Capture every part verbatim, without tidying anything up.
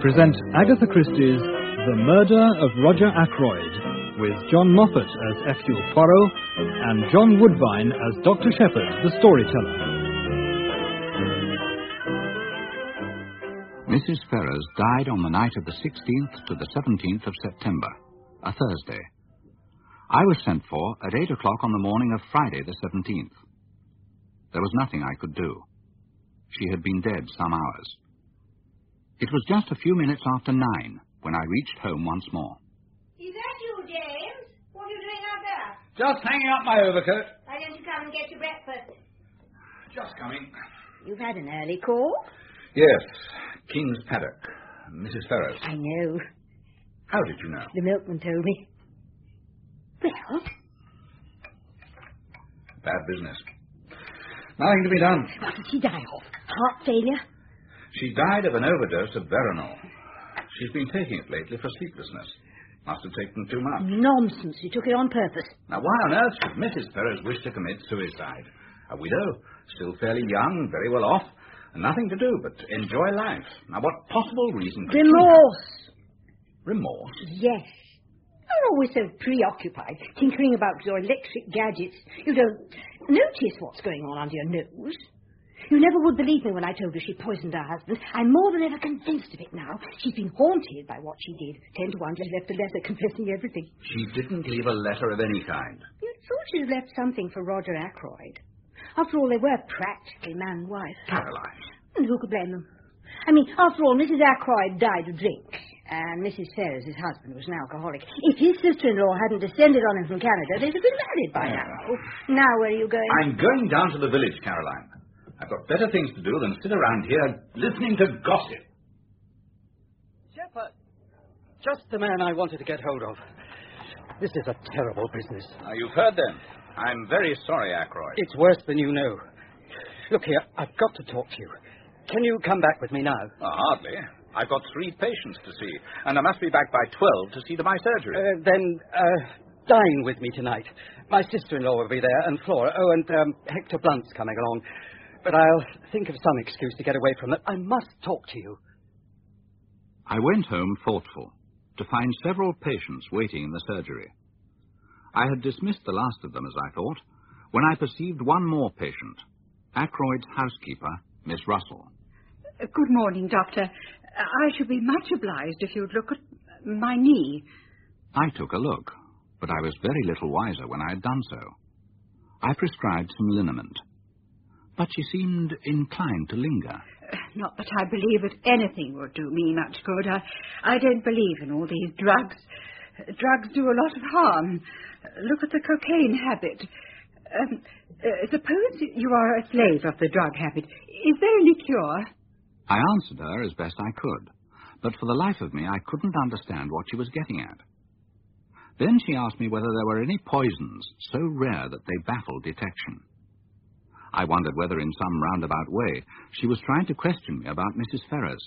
present Agatha Christie's The Murder of Roger Ackroyd, with John Moffat as Hercule Poirot and John Woodvine as Doctor Shepherd, the storyteller. Missus Ferrers died on the night of the sixteenth to the seventeenth of September, a Thursday. I was sent for at eight o'clock on the morning of Friday the seventeenth. There was nothing I could do. She had been dead some hours. It was just a few minutes after nine when I reached home once more. Is that you, James? What are you doing out there? Just hanging up my overcoat. Why don't you come and get your breakfast? Just coming. You've had an early call? Yes, King's Paddock, Missus Ferrers. I know. How did you know? The milkman told me. Well? Bad business. Nothing to be done. What did she die of? Heart failure? She died of an overdose of Veronal. She's been taking it lately for sleeplessness. Must have taken too much. Nonsense. She took it on purpose. Now, why on earth should Missus Ferrers wish to commit suicide? A widow, still fairly young, very well off, and nothing to do but enjoy life. Now, what possible reason could Remorse. she have? Remorse? Yes. You're always so preoccupied, tinkering about your electric gadgets. You don't notice what's going on under your nose. You never would believe me when I told her she poisoned her husband. I'm more than ever convinced of it now. She's been haunted by what she did. Ten to one, just left a letter confessing everything. She didn't leave a letter of any kind. You thought she'd left something for Roger Ackroyd. After all, they were practically man and wife. Caroline. And who could blame them? I mean, after all, Missus Ackroyd died of drink, and Missus Ferrers, his husband, was an alcoholic. If his sister-in-law hadn't descended on him from Canada, they'd have been married by now. Now, where are you going? I'm going down to the village, Caroline. I've got better things to do than sit around here listening to gossip. Shepherd, just the man I wanted to get hold of. This is a terrible business. Now, you've heard them. I'm very sorry, Ackroyd. It's worse than you know. Look here, I've got to talk to you. Can you come back with me now? Oh, hardly. I've got three patients to see, and I must be back by twelve to see to my surgery. Uh, then, uh, dine with me tonight. My sister-in-law will be there, and Flora. Oh, and um, Hector Blunt's coming along. But I'll think of some excuse to get away from it. I must talk to you. I went home thoughtful, to find several patients waiting in the surgery. I had dismissed the last of them, as I thought, when I perceived one more patient, Ackroyd's housekeeper, Miss Russell. Uh, good morning, Doctor. I should be much obliged if you'd look at my knee. I took a look, but I was very little wiser when I had done so. I prescribed some liniment, but she seemed inclined to linger. Uh, not that I believe that anything would do me much good. I, I don't believe in all these drugs. Uh, drugs do a lot of harm. Uh, look at the cocaine habit. Um, uh, suppose you are a slave of the drug habit. Is there any cure? I answered her as best I could, but for the life of me I couldn't understand what she was getting at. Then she asked me whether there were any poisons so rare that they baffled detection. I wondered whether in some roundabout way she was trying to question me about Missus Ferrers.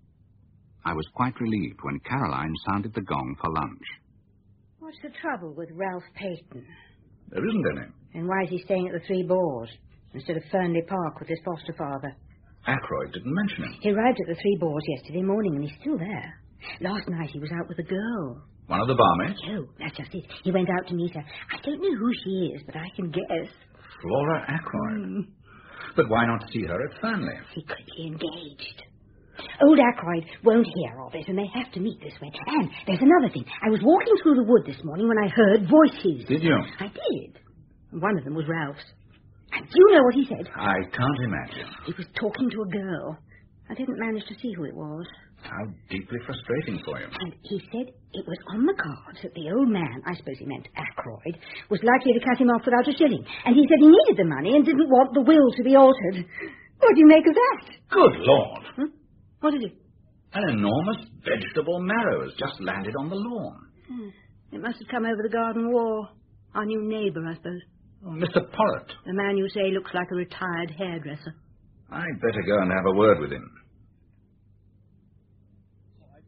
I was quite relieved when Caroline sounded the gong for lunch. What's the trouble with Ralph Payton? There isn't any. And why is he staying at the Three Boars instead of Fernley Park with his foster father? Ackroyd didn't mention it. He arrived at the Three Boars yesterday morning, and he's still there. Last night he was out with a girl. One of the barmaids? No, that's just it. He went out to meet her. I don't know who she is, but I can guess. Flora Ackroyd. Mm. But why not see her at Fernley? Secretly engaged. Old Ackroyd won't hear of it, and they have to meet this way. And there's another thing. I was walking through the wood this morning when I heard voices. Did you? I did. One of them was Ralph's. And do you know what he said? I can't imagine. He was talking to a girl. I didn't manage to see who it was. How deeply frustrating for you. And he said it was on the cards that the old man, I suppose he meant Ackroyd, was likely to cut him off without a shilling. And he said he needed the money and didn't want the will to be altered. What do you make of that? Good Lord. Hmm? What is it? An enormous vegetable marrow has just landed on the lawn. Hmm. It must have come over the garden wall. Our new neighbour, I suppose. Oh, Mister Porritt. The man you say looks like a retired hairdresser. I'd better go and have a word with him.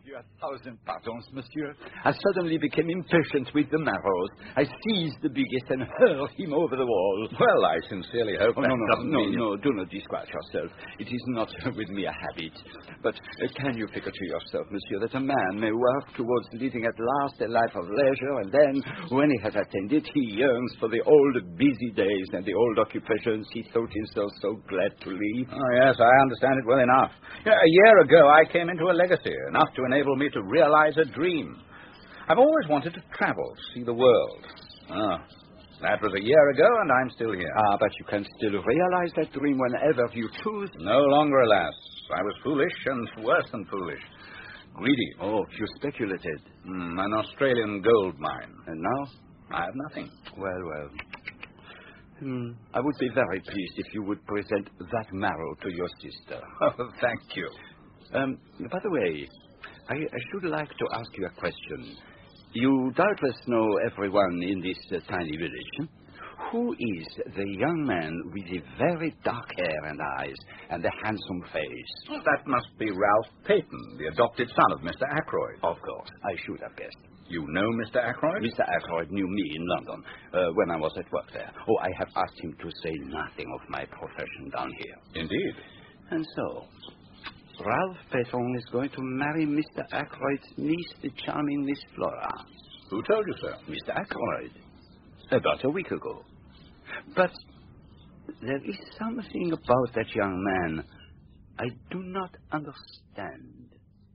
you a thousand pardons, monsieur. I suddenly became impatient with the Marrows. I seized the biggest and hurled him over the wall. Well, I sincerely hope oh, that no, no, doesn't no, mean... no, do not disquiet yourself. It is not with me a habit. But uh, can you figure to yourself, monsieur, that a man may work towards leading at last a life of leisure, and then, when he has attained it, he yearns for the old busy days and the old occupations he thought himself so glad to leave? Oh, yes, I understand it well enough. You know, a year ago, I came into a legacy, enough to enable me to realize a dream. I've always wanted to travel, see the world. Ah, that was a year ago, and I'm still here. Ah, but you can still realize that dream whenever you choose. No longer, alas. I was foolish, and worse than foolish. Greedy. Oh, you speculated. Mm, an Australian gold mine. And now? I have nothing. Well, well. Hmm. I would be very pleased if you would present that marrow to your sister. Oh, thank you. Um, by the way, I, I should like to ask you a question. You doubtless know everyone in this uh, tiny village. Who is the young man with the very dark hair and eyes and the handsome face? Well, that must be Ralph Peyton, the adopted son of Mister Ackroyd. Of course. I should have guessed. You know Mister Ackroyd? Mister Ackroyd knew me in London uh, when I was at work there. Oh, I have asked him to say nothing of my profession down here. Indeed. And so, Ralph Peyton is going to marry Mister Ackroyd's niece, the charming Miss Flora. Who told you so? Mister Ackroyd. About a week ago. But there is something about that young man I do not understand.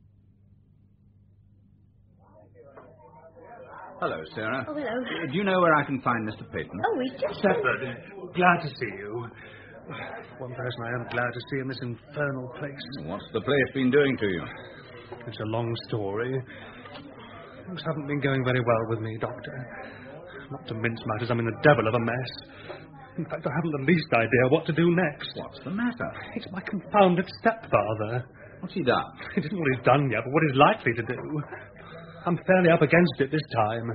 Hello, Sarah. Oh, hello. Uh, do you know where I can find Mister Peyton? Oh, we just... Shepherd, glad to see you. One person I am glad to see in this infernal place. What's the place been doing to you? It's a long story. Things haven't been going very well with me, Doctor. Not to mince matters, I'm in the devil of a mess. In fact, I haven't the least idea what to do next. What's the matter? It's my confounded stepfather. What's he done? He isn't what he's done yet, but what he's likely to do. I'm fairly up against it this time.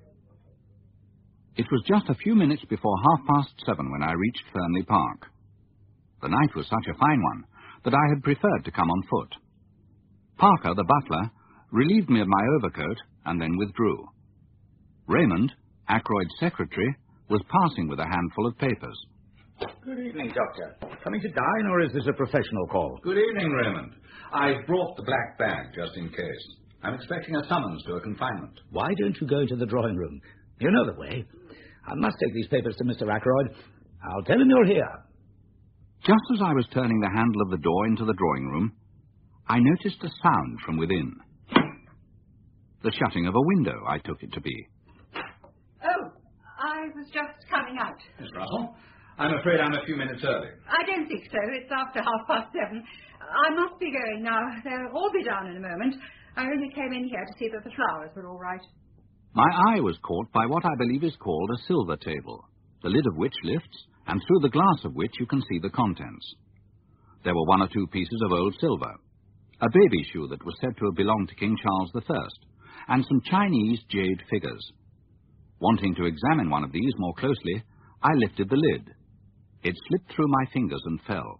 It was just a few minutes before half past seven when I reached Fernley Park. The night was such a fine one that I had preferred to come on foot. Parker, the butler, relieved me of my overcoat and then withdrew. Raymond, Ackroyd's secretary, was passing with a handful of papers. Good evening, Doctor. Coming to dine, or is this a professional call? Good evening, Raymond. I've brought the black bag just in case. I'm expecting a summons to a confinement. Why don't you go into the drawing room? You know the way. I must take these papers to Mister Ackroyd. I'll tell him you're here. Just as I was turning the handle of the door into the drawing room, I noticed a sound from within. The shutting of a window, I took it to be. Oh, I was just coming out. Miss Russell, I'm afraid I'm a few minutes early. I don't think so. It's after half past seven. I must be going now. They'll all be down in a moment. I only came in here to see that the flowers were all right. My eye was caught by what I believe is called a silver table, the lid of which lifts, and through the glass of which you can see the contents. There were one or two pieces of old silver, a baby shoe that was said to have belonged to King Charles the First, and some Chinese jade figures. Wanting to examine one of these more closely, I lifted the lid. It slipped through my fingers and fell.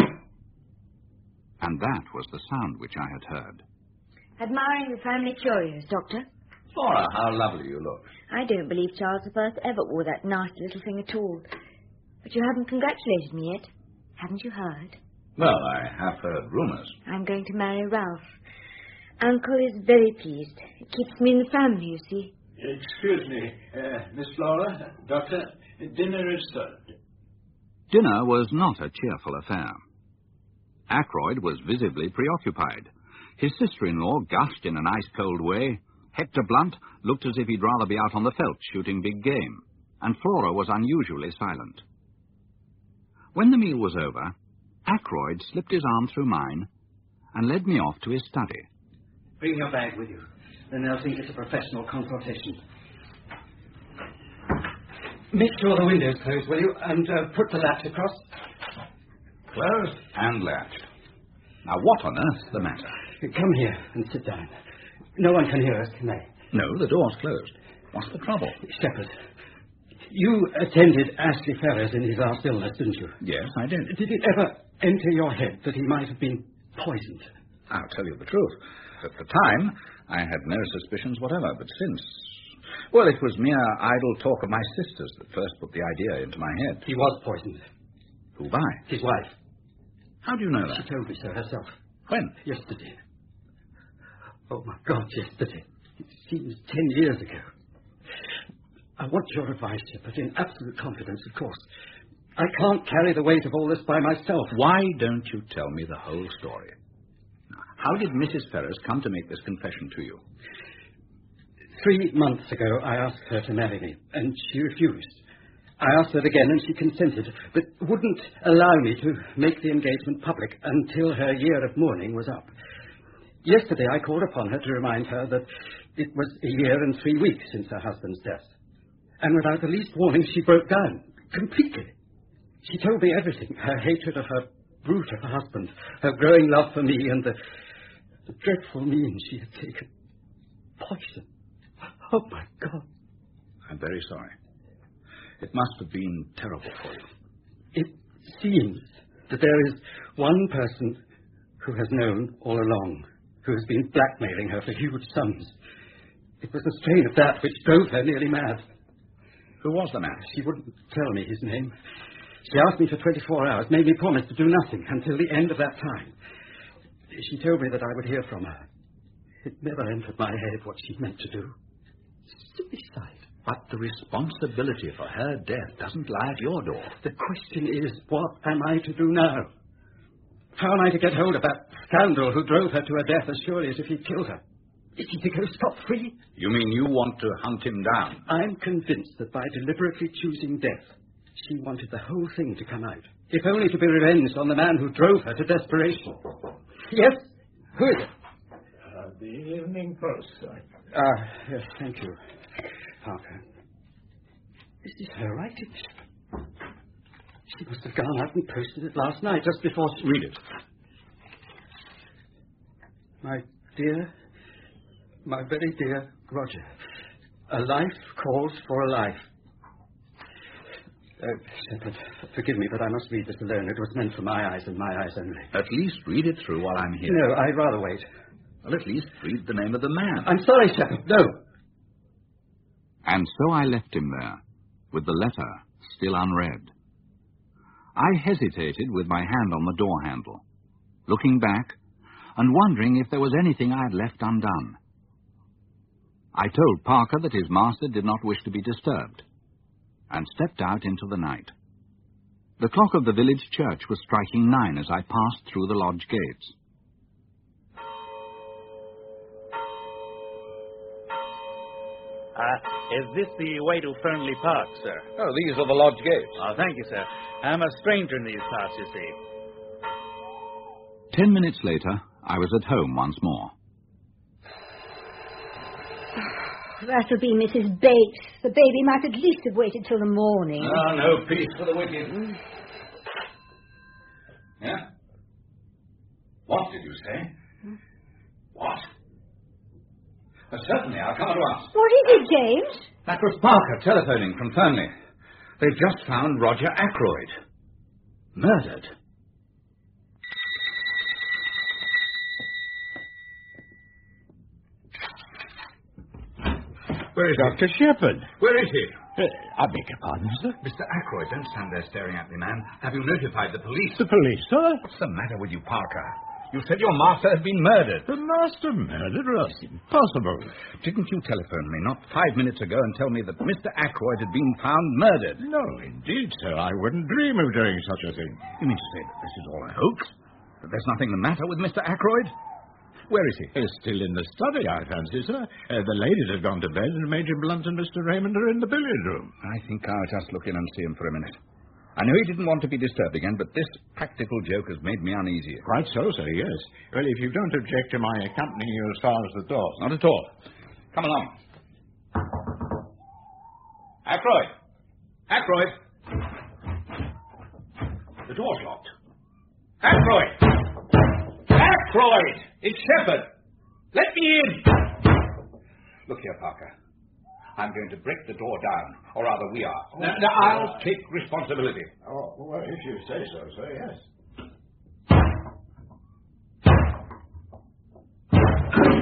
And that was the sound which I had heard. Admiring the family curios, Doctor. Flora, how lovely you look. I don't believe Charles the First ever wore that nasty little thing at all. But you haven't congratulated me yet. Haven't you heard? Well, I have heard rumours. I'm going to marry Ralph. Uncle is very pleased. It keeps me in the family, you see. Excuse me, uh, Miss Flora, Doctor, dinner is served. Dinner was not a cheerful affair. Ackroyd was visibly preoccupied. His sister-in-law gushed in an ice-cold way. Hector Blunt looked as if he'd rather be out on the veldt shooting big game. And Flora was unusually silent. When the meal was over, Ackroyd slipped his arm through mine and led me off to his study. Bring your bag with you. Then they'll think it's a professional consultation. Make sure the window's closed, will you? And uh, put the latch across. Closed and latched. Now, what on earth's the matter? Come here and sit down. No one can hear us, can they? No, the door's closed. What's the trouble? Shepherd, you attended Ashley Ferrers in his last illness, didn't you? Yes, I did. Did it ever enter your head that he might have been poisoned? I'll tell you the truth. At the time, I had no suspicions whatever, but since... Well, it was mere idle talk of my sister's that first put the idea into my head. He was poisoned. Who by? His wife. How do you know that? She told me so herself. When? Yesterday. Oh, my God, yesterday. It seems ten years ago. I want your advice, but in absolute confidence, of course. I can't carry the weight of all this by myself. Why don't you tell me the whole story? How did Missus Ferrers come to make this confession to you? Three months ago, I asked her to marry me, and she refused. I asked her again, and she consented, but wouldn't allow me to make the engagement public until her year of mourning was up. Yesterday, I called upon her to remind her that it was a year and three weeks since her husband's death. And without the least warning, she broke down, completely. She told me everything, her hatred of her brute of a husband, her growing love for me, and the, the dreadful means she had taken. Poison. Oh, my God. I'm very sorry. It must have been terrible for you. It seems that there is one person who has known all along, who has been blackmailing her for huge sums. It was the strain of that which drove her nearly mad. Who was the man? She wouldn't tell me his name. She asked me for twenty-four hours, made me promise to do nothing until the end of that time. She told me that I would hear from her. It never entered my head what she meant to do. Suicide. But the responsibility for her death doesn't lie at your door. The question is, what am I to do now? How am I to get hold of that scoundrel who drove her to her death as surely as if he'd killed her? Is he to go scot-free? You mean you want to hunt him down? I'm convinced that by deliberately choosing death, she wanted the whole thing to come out, if only to be revenged on the man who drove her to desperation. Yes? Who is it? Uh, the Evening Post, sir. Ah, uh, yes, thank you, Parker. This is her writing. She must have gone out and posted it last night, just before she... Read it. My dear, my very dear Roger, a life calls for a life. Uh, Shepard, forgive me, but I must read this alone. It was meant for my eyes and my eyes only. At least read it through while I'm here. No, I'd rather wait. Well, at least read the name of the man. I'm sorry, Shepard. No. And so I left him there, with the letter still unread. I hesitated with my hand on the door handle, looking back and wondering if there was anything I had left undone. I told Parker that his master did not wish to be disturbed, and stepped out into the night. The clock of the village church was striking nine as I passed through the lodge gates. Uh, is this the way to Fernley Park, sir? Oh, these are the lodge gates. Oh, thank you, sir. I'm a stranger in these parts, you see. Ten minutes later, I was at home once more. That'll be Missus Bates. The baby might at least have waited till the morning. Ah, no peace for the wicked. Yeah? What did you say? Hmm? What? Uh, certainly, I'll come at once. What is it, James? That was Parker telephoning from Fernley. They've just found Roger Ackroyd. Murdered. Where is Doctor Shepard? Where is he? Uh, I beg your pardon, sir. Mister Ackroyd, don't stand there staring at me, man. Have you notified the police? The police, sir? What's the matter with you, Parker? You said your master had been murdered. The master murdered? That's impossible. Didn't you telephone me not five minutes ago and tell me that Mister Ackroyd had been found murdered? No, indeed, sir. I wouldn't dream of doing such a thing. You mean to say that this is all a hoax? That there's nothing the matter with Mister Ackroyd? Where is he? He's still in the study, I fancy, sir. Uh, the ladies have gone to bed, and Major Blunt and Mister Raymond are in the billiard room. I think I'll just look in and see him for a minute. I know he didn't want to be disturbed again, but this practical joke has made me uneasy. Quite so, sir, yes. Well, if you don't object to my accompanying you as far as the door. Not at all. Come along. Ackroyd! Ackroyd! The door's locked. Ackroyd! Ackroyd! It's Shepard! Let me in! Look here, Parker. I'm going to break the door down, or rather we are. Oh, now, now, I'll take responsibility. Oh, well, if you say so, sir, yes.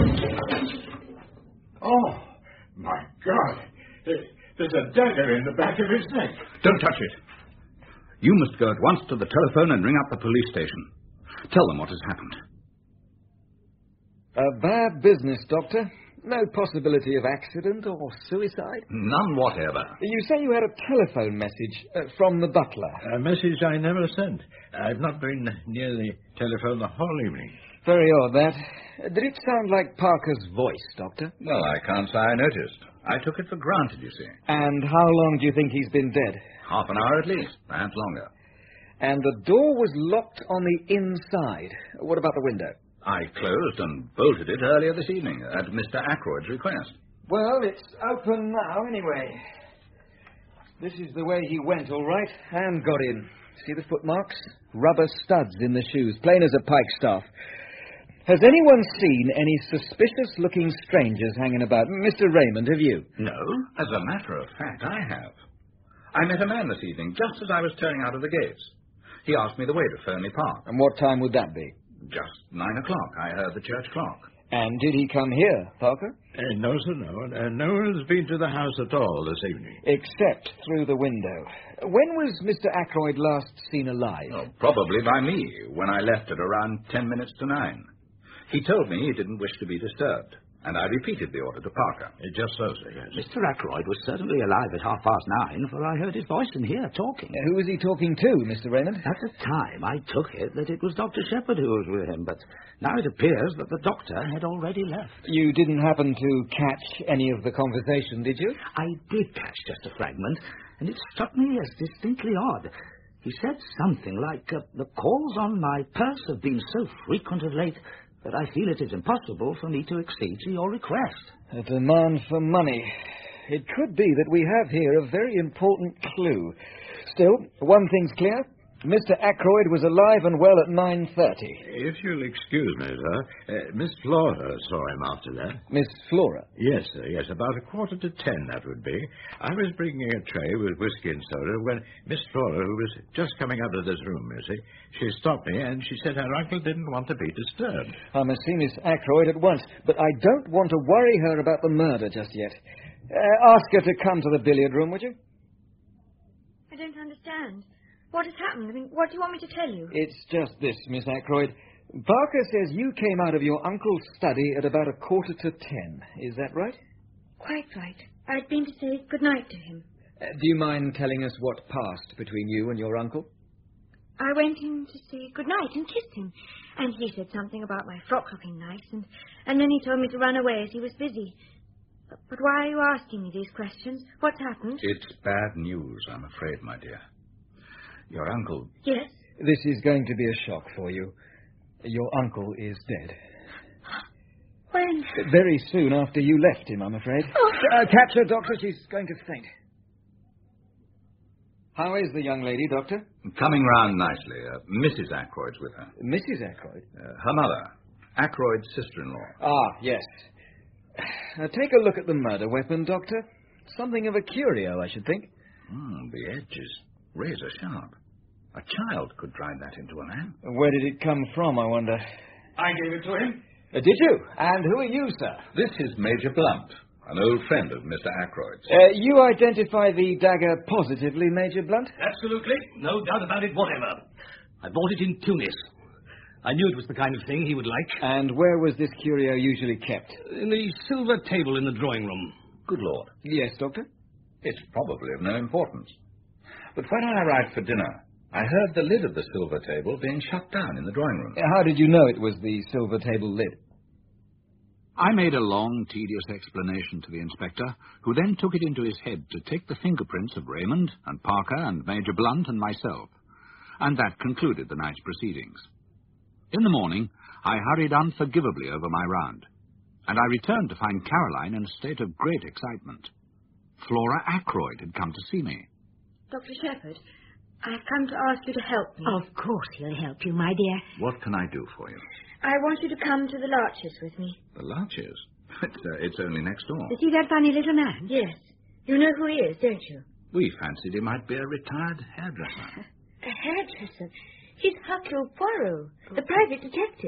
Oh, my God. There's a dagger in the back of his neck. Don't touch it. You must go at once to the telephone and ring up the police station. Tell them what has happened. A bad business, Doctor. No possibility of accident or suicide? None whatever. You say you had a telephone message uh, from the butler. A message I never sent. I've not been near the telephone the whole evening. Very odd, that. Uh, did it sound like Parker's voice, Doctor? Well, I can't say I noticed. I took it for granted, you see. And how long do you think he's been dead? Half an hour at least, perhaps longer. And the door was locked on the inside. What about the window? I closed and bolted it earlier this evening at Mister Ackroyd's request. Well, it's open now, anyway. This is the way he went, all right, and got in. See the footmarks? Rubber studs in the shoes, plain as a pikestaff. Has anyone seen any suspicious-looking strangers hanging about? Mister Raymond, have you? No, as a matter of fact, I have. I met a man this evening just as I was turning out of the gates. He asked me the way to Fernley Park. And what time would that be? Just nine o'clock. I heard the church clock. And did he come here, Parker? Uh, no, sir, no. Uh, no one has been to the house at all this evening. Except through the window. When was Mister Ackroyd last seen alive? Oh, probably by me, when I left at around ten minutes to nine. He told me he didn't wish to be disturbed, and I repeated the order to Parker. Uh, just so, sir, yes. Mister Ackroyd was certainly alive at half past nine, for I heard his voice in here talking. Uh, who was he talking to, Mister Raymond? At the time, I took it that it was Doctor Shepherd who was with him, but now it appears that the doctor had already left. You didn't happen to catch any of the conversation, did you? I did catch just a fragment, and it struck me as distinctly odd. He said something like, uh, the calls on my purse have been so frequent of late that I feel it is impossible for me to accede to your request. A demand for money. It could be that we have here a very important clue. Still, one thing's clear. Mister Ackroyd was alive and well at nine thirty. If you'll excuse me, sir, uh, Miss Flora saw him after that. Miss Flora? Yes, sir, yes, about a quarter to ten, that would be. I was bringing a tray with whiskey and soda when Miss Flora, who was just coming out of this room, you see, she stopped me and she said her uncle didn't want to be disturbed. I must see Miss Ackroyd at once, but I don't want to worry her about the murder just yet. Uh, ask her to come to the billiard room, would you? I don't understand. What has happened? I mean, what do you want me to tell you? It's just this, Miss Ackroyd. Parker says you came out of your uncle's study at about a quarter to ten. Is that right? Quite right. I'd been to say good night to him. Uh, do you mind telling us what passed between you and your uncle? I went in to say good night and kissed him. And he said something about my frock looking nice, and, and then he told me to run away as he was busy. But, but why are you asking me these questions? What's happened? It's bad news, I'm afraid, my dear. Your uncle... Yes? This is going to be a shock for you. Your uncle is dead. When? Very soon after you left him, I'm afraid. Oh. Uh, catch her, Doctor. She's going to faint. How is the young lady, Doctor? Coming round nicely. Uh, Missus Ackroyd's with her. Missus Ackroyd? Uh, her mother. Ackroyd's sister-in-law. Ah, yes. Now, take a look at the murder weapon, Doctor. Something of a curio, I should think. Mm, the edge is razor sharp. A child could drive that into a man. Where did it come from, I wonder? I gave it to him. Uh, did you? And who are you, sir? This is Major Blunt, an old friend of Mister Ackroyd's. Uh, you identify the dagger positively, Major Blunt? Absolutely. No doubt about it whatever. I bought it in Tunis. I knew it was the kind of thing he would like. And where was this curio usually kept? In the silver table in the drawing room. Good Lord. Yes, Doctor? It's probably of no importance. But when I arrived for dinner, I heard the lid of the silver table being shut down in the drawing room. How did you know it was the silver table lid? I made a long, tedious explanation to the inspector, who then took it into his head to take the fingerprints of Raymond and Parker and Major Blunt and myself. And that concluded the night's proceedings. In the morning, I hurried unforgivably over my round, and I returned to find Caroline in a state of great excitement. Flora Ackroyd had come to see me. Doctor Shepherd, I've come to ask you to help me. Of course he'll help you, my dear. What can I do for you? I want you to come to the Larches with me. The Larches? It's, uh, it's only next door. Is he that funny little man? Yes. You know who he is, don't you? We fancied he might be a retired hairdresser. A hairdresser? He's Hercule Poirot, the private detective.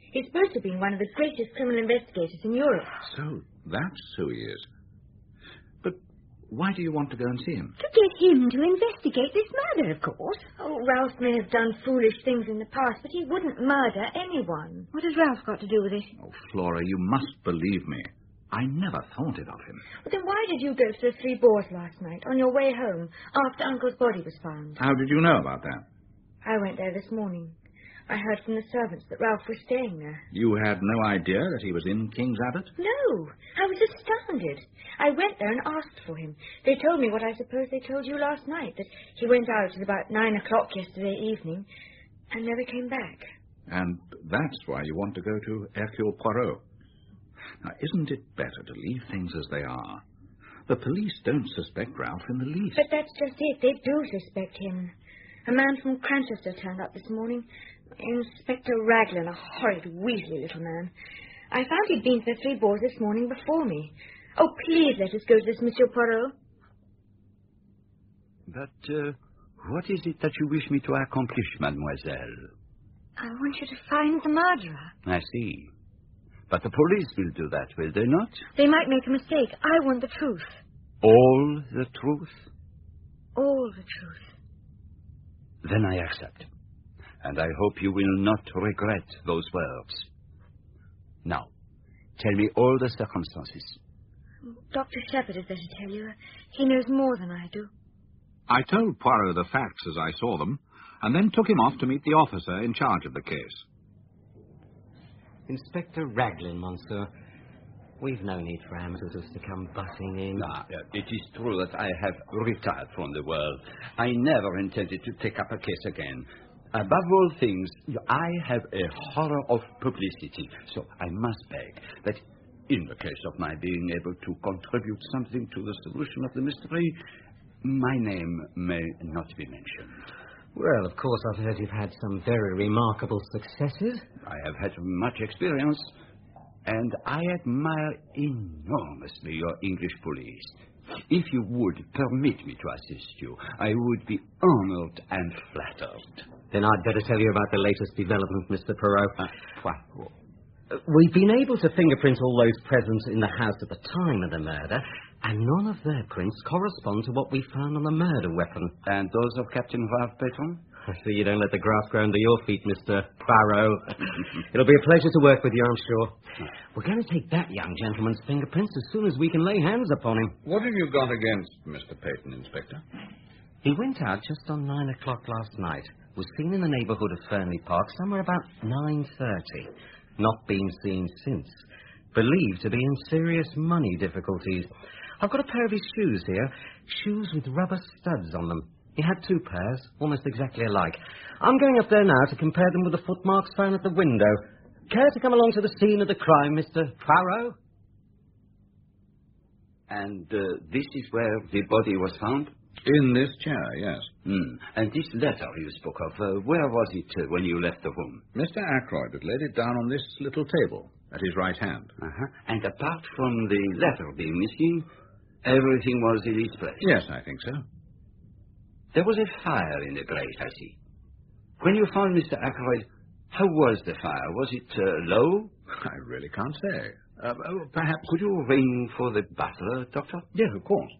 He's supposed to have been one of the greatest criminal investigators in Europe. So that's who he is. But why do you want to go and see him? To get him to investigate this murder, of course. Oh, Ralph may have done foolish things in the past, but he wouldn't murder anyone. What has Ralph got to do with it? Oh, Flora, you must believe me. I never thought it of him. But then why did you go to the Three Boars last night, on your way home, after Uncle's body was found? How did you know about that? I went there this morning. I heard from the servants that Ralph was staying there. You had no idea that he was in King's Abbot? No, I was astounded. I went there and asked for him. They told me what I suppose they told you last night, that he went out at about nine o'clock yesterday evening and never came back. And that's why you want to go to Hercule Poirot. Now, isn't it better to leave things as they are? The police don't suspect Ralph in the least. But that's just it. They do suspect him. A man from Cranchester turned up this morning. Inspector Raglan, a horrid, weaselly little man. I found he'd been to the Three Boars this morning before me. Oh, please let us go to this Monsieur Poirot. But uh, what is it that you wish me to accomplish, mademoiselle? I want you to find the murderer. I see. But the police will do that, will they not? They might make a mistake. I want the truth. All the truth? All the truth. Then I accept. And I hope you will not regret those words. Now, tell me all the circumstances. Doctor Shepherd had better tell you. He knows more than I do. I told Poirot the facts as I saw them, and then took him off to meet the officer in charge of the case. Inspector Raglan, monsieur. We've no need for amateurs to come butting in. Ah, it is true that I have retired from the world. I never intended to take up a case again. Above all things, I have a horror of publicity, so I must beg that in the case of my being able to contribute something to the solution of the mystery, my name may not be mentioned. Well, of course, I've heard you've had some very remarkable successes. I have had much experience, and I admire enormously your English police. If you would permit me to assist you, I would be honored and flattered. Then I'd better tell you about the latest development, Mister Poirot. Uh, what? We've been able to fingerprint all those presents in the house at the time of the murder, and none of their prints correspond to what we found on the murder weapon. And those of Captain Ralph Petron? I see you don't let the grass grow under your feet, Mister Poirot. It'll be a pleasure to work with you, I'm sure. We're going to take that young gentleman's fingerprints as soon as we can lay hands upon him. What have you got against Mister Peyton, Inspector? He went out just on nine o'clock last night. Was seen in the neighbourhood of Fernley Park somewhere about nine thirty. Not been seen since. Believed to be in serious money difficulties. I've got a pair of his shoes here. Shoes with rubber studs on them. He had two pairs, almost exactly alike. I'm going up there now to compare them with the footmarks found at the window. Care to come along to the scene of the crime, Mister Poirot? And uh, this is where the body was found? In this chair, yes. Mm. And this letter you spoke of, uh, where was it uh, when you left the room? Mister Ackroyd had laid it down on this little table at his right hand. Uh-huh. And apart from the letter being missing, everything was in its place? Yes, I think so. There was a fire in the grate, I see. When you found Mister Ackroyd, how was the fire? Was it uh, low? I really can't say. Uh, oh, perhaps... Could you ring for the butler, Doctor? Yes, of course.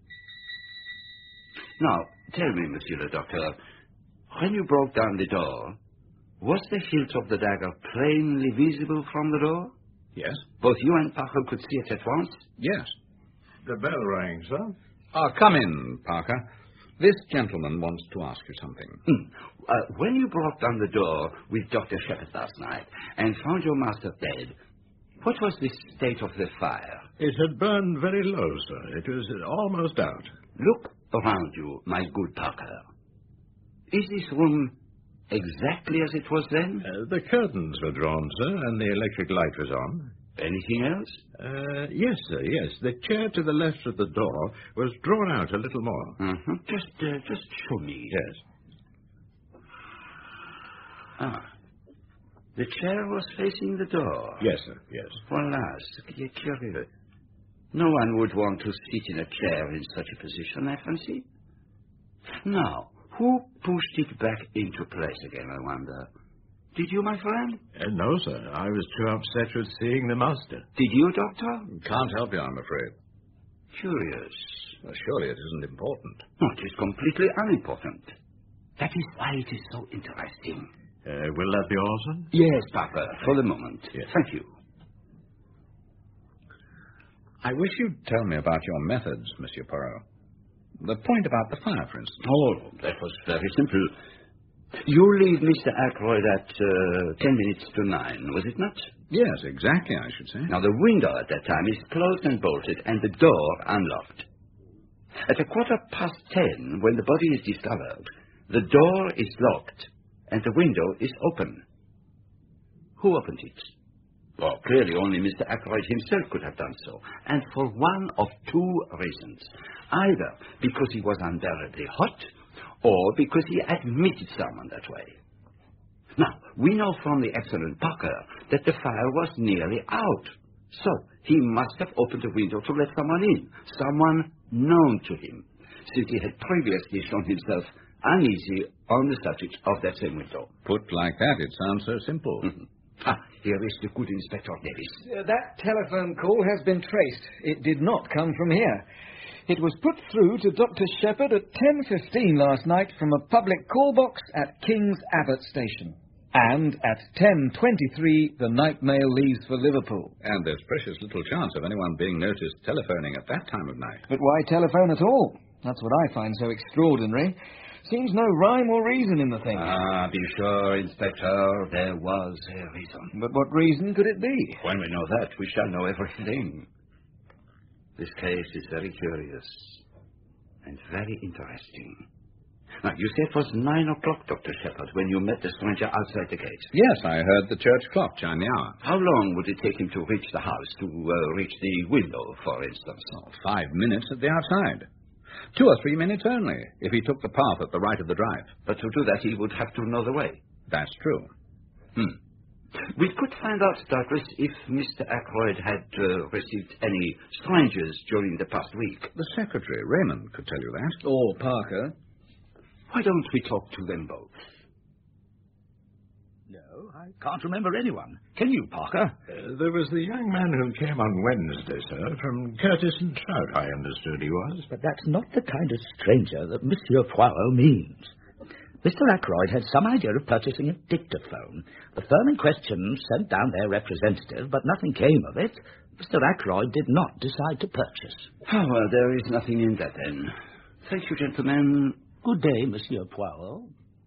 Now, tell me, Monsieur le Docteur, when you broke down the door, was the hilt of the dagger plainly visible from the door? Yes. Both you and Parker could see it at once? Yes. The bell rang, sir. Ah, come in, Parker. This gentleman wants to ask you something. Mm. Uh, when you broke down the door with Doctor Shepherd last night and found your master dead, what was the state of the fire? It had burned very low, sir. It was almost out. Look around you, my good Parker. Is this room exactly as it was then? Uh, the curtains were drawn, sir, and the electric light was on. Anything else? Uh, yes, sir, yes. The chair to the left of the door was drawn out a little more. Uh-huh. Just, uh, just show me. Yes. Ah. The chair was facing the door. Yes, sir, yes. Voilà, ce qui est curieux. No one would want to sit in a chair in such a position, I fancy. Now, who pushed it back into place again, I wonder? Did you, my friend? Uh, no, sir. I was too upset with seeing the master. Did you, Doctor? Can't help you, I'm afraid. Curious. Well, surely it isn't important. No, it is completely unimportant. That is why it is so interesting. Uh, will that be all, sir? Yes, Papa, for the moment. Yes. Thank you. I wish you'd tell me about your methods, Monsieur Poirot. The point about the fire, for instance. Oh, that was very simple. You leave Mister Ackroyd at uh, ten minutes to nine, was it not? Yes, exactly, I should say. Now, the window at that time is closed and bolted, and the door unlocked. At a quarter past ten, when the body is discovered, the door is locked, and the window is open. Who opened it? Well, clearly only Mister Ackroyd himself could have done so, and for one of two reasons. Either because he was unbearably hot, or because he admitted someone that way. Now, we know from the excellent Parker that the fire was nearly out, so he must have opened the window to let someone in, someone known to him, since he had previously shown himself uneasy on the subject of that same window. Put like that, it sounds so simple. Mm-hmm. Ah, here is the good Inspector Davis. Uh, that telephone call has been traced. It did not come from here. It was put through to Doctor Shepherd at ten fifteen last night from a public call box at King's Abbot Station. And at ten twenty-three, the night mail leaves for Liverpool. And there's precious little chance of anyone being noticed telephoning at that time of night. But why telephone at all? That's what I find so extraordinary. Seems no rhyme or reason in the thing. Ah, be sure, Inspector, there was a reason. But what reason could it be? When we know that, we shall know everything. This case is very curious and very interesting. Now, you said it was nine o'clock, Doctor Shepherd, when you met the stranger outside the gate. Yes, I heard the church clock chime the hour. How long would it take him to reach the house, to uh, reach the window, for instance? Oh, five minutes at the outside. Two or three minutes only, if he took the path at the right of the drive. But to do that, he would have to know the way. That's true. Hmm. We could find out, doubtless, if Mister Ackroyd had uh, received any strangers during the past week. The secretary, Raymond, could tell you that. Or Parker. Why don't we talk to them both? No, I can't remember anyone. Can you, Parker? Uh, there was the young man who came on Wednesday, sir, from Curtis and Trout, I understood he was. But that's not the kind of stranger that Monsieur Poirot means. Mister Ackroyd had some idea of purchasing a dictaphone. The firm in question sent down their representative, but nothing came of it. Mister Ackroyd did not decide to purchase. Oh, well, there is nothing in that, then. Thank you, gentlemen. Good day, Monsieur Poirot.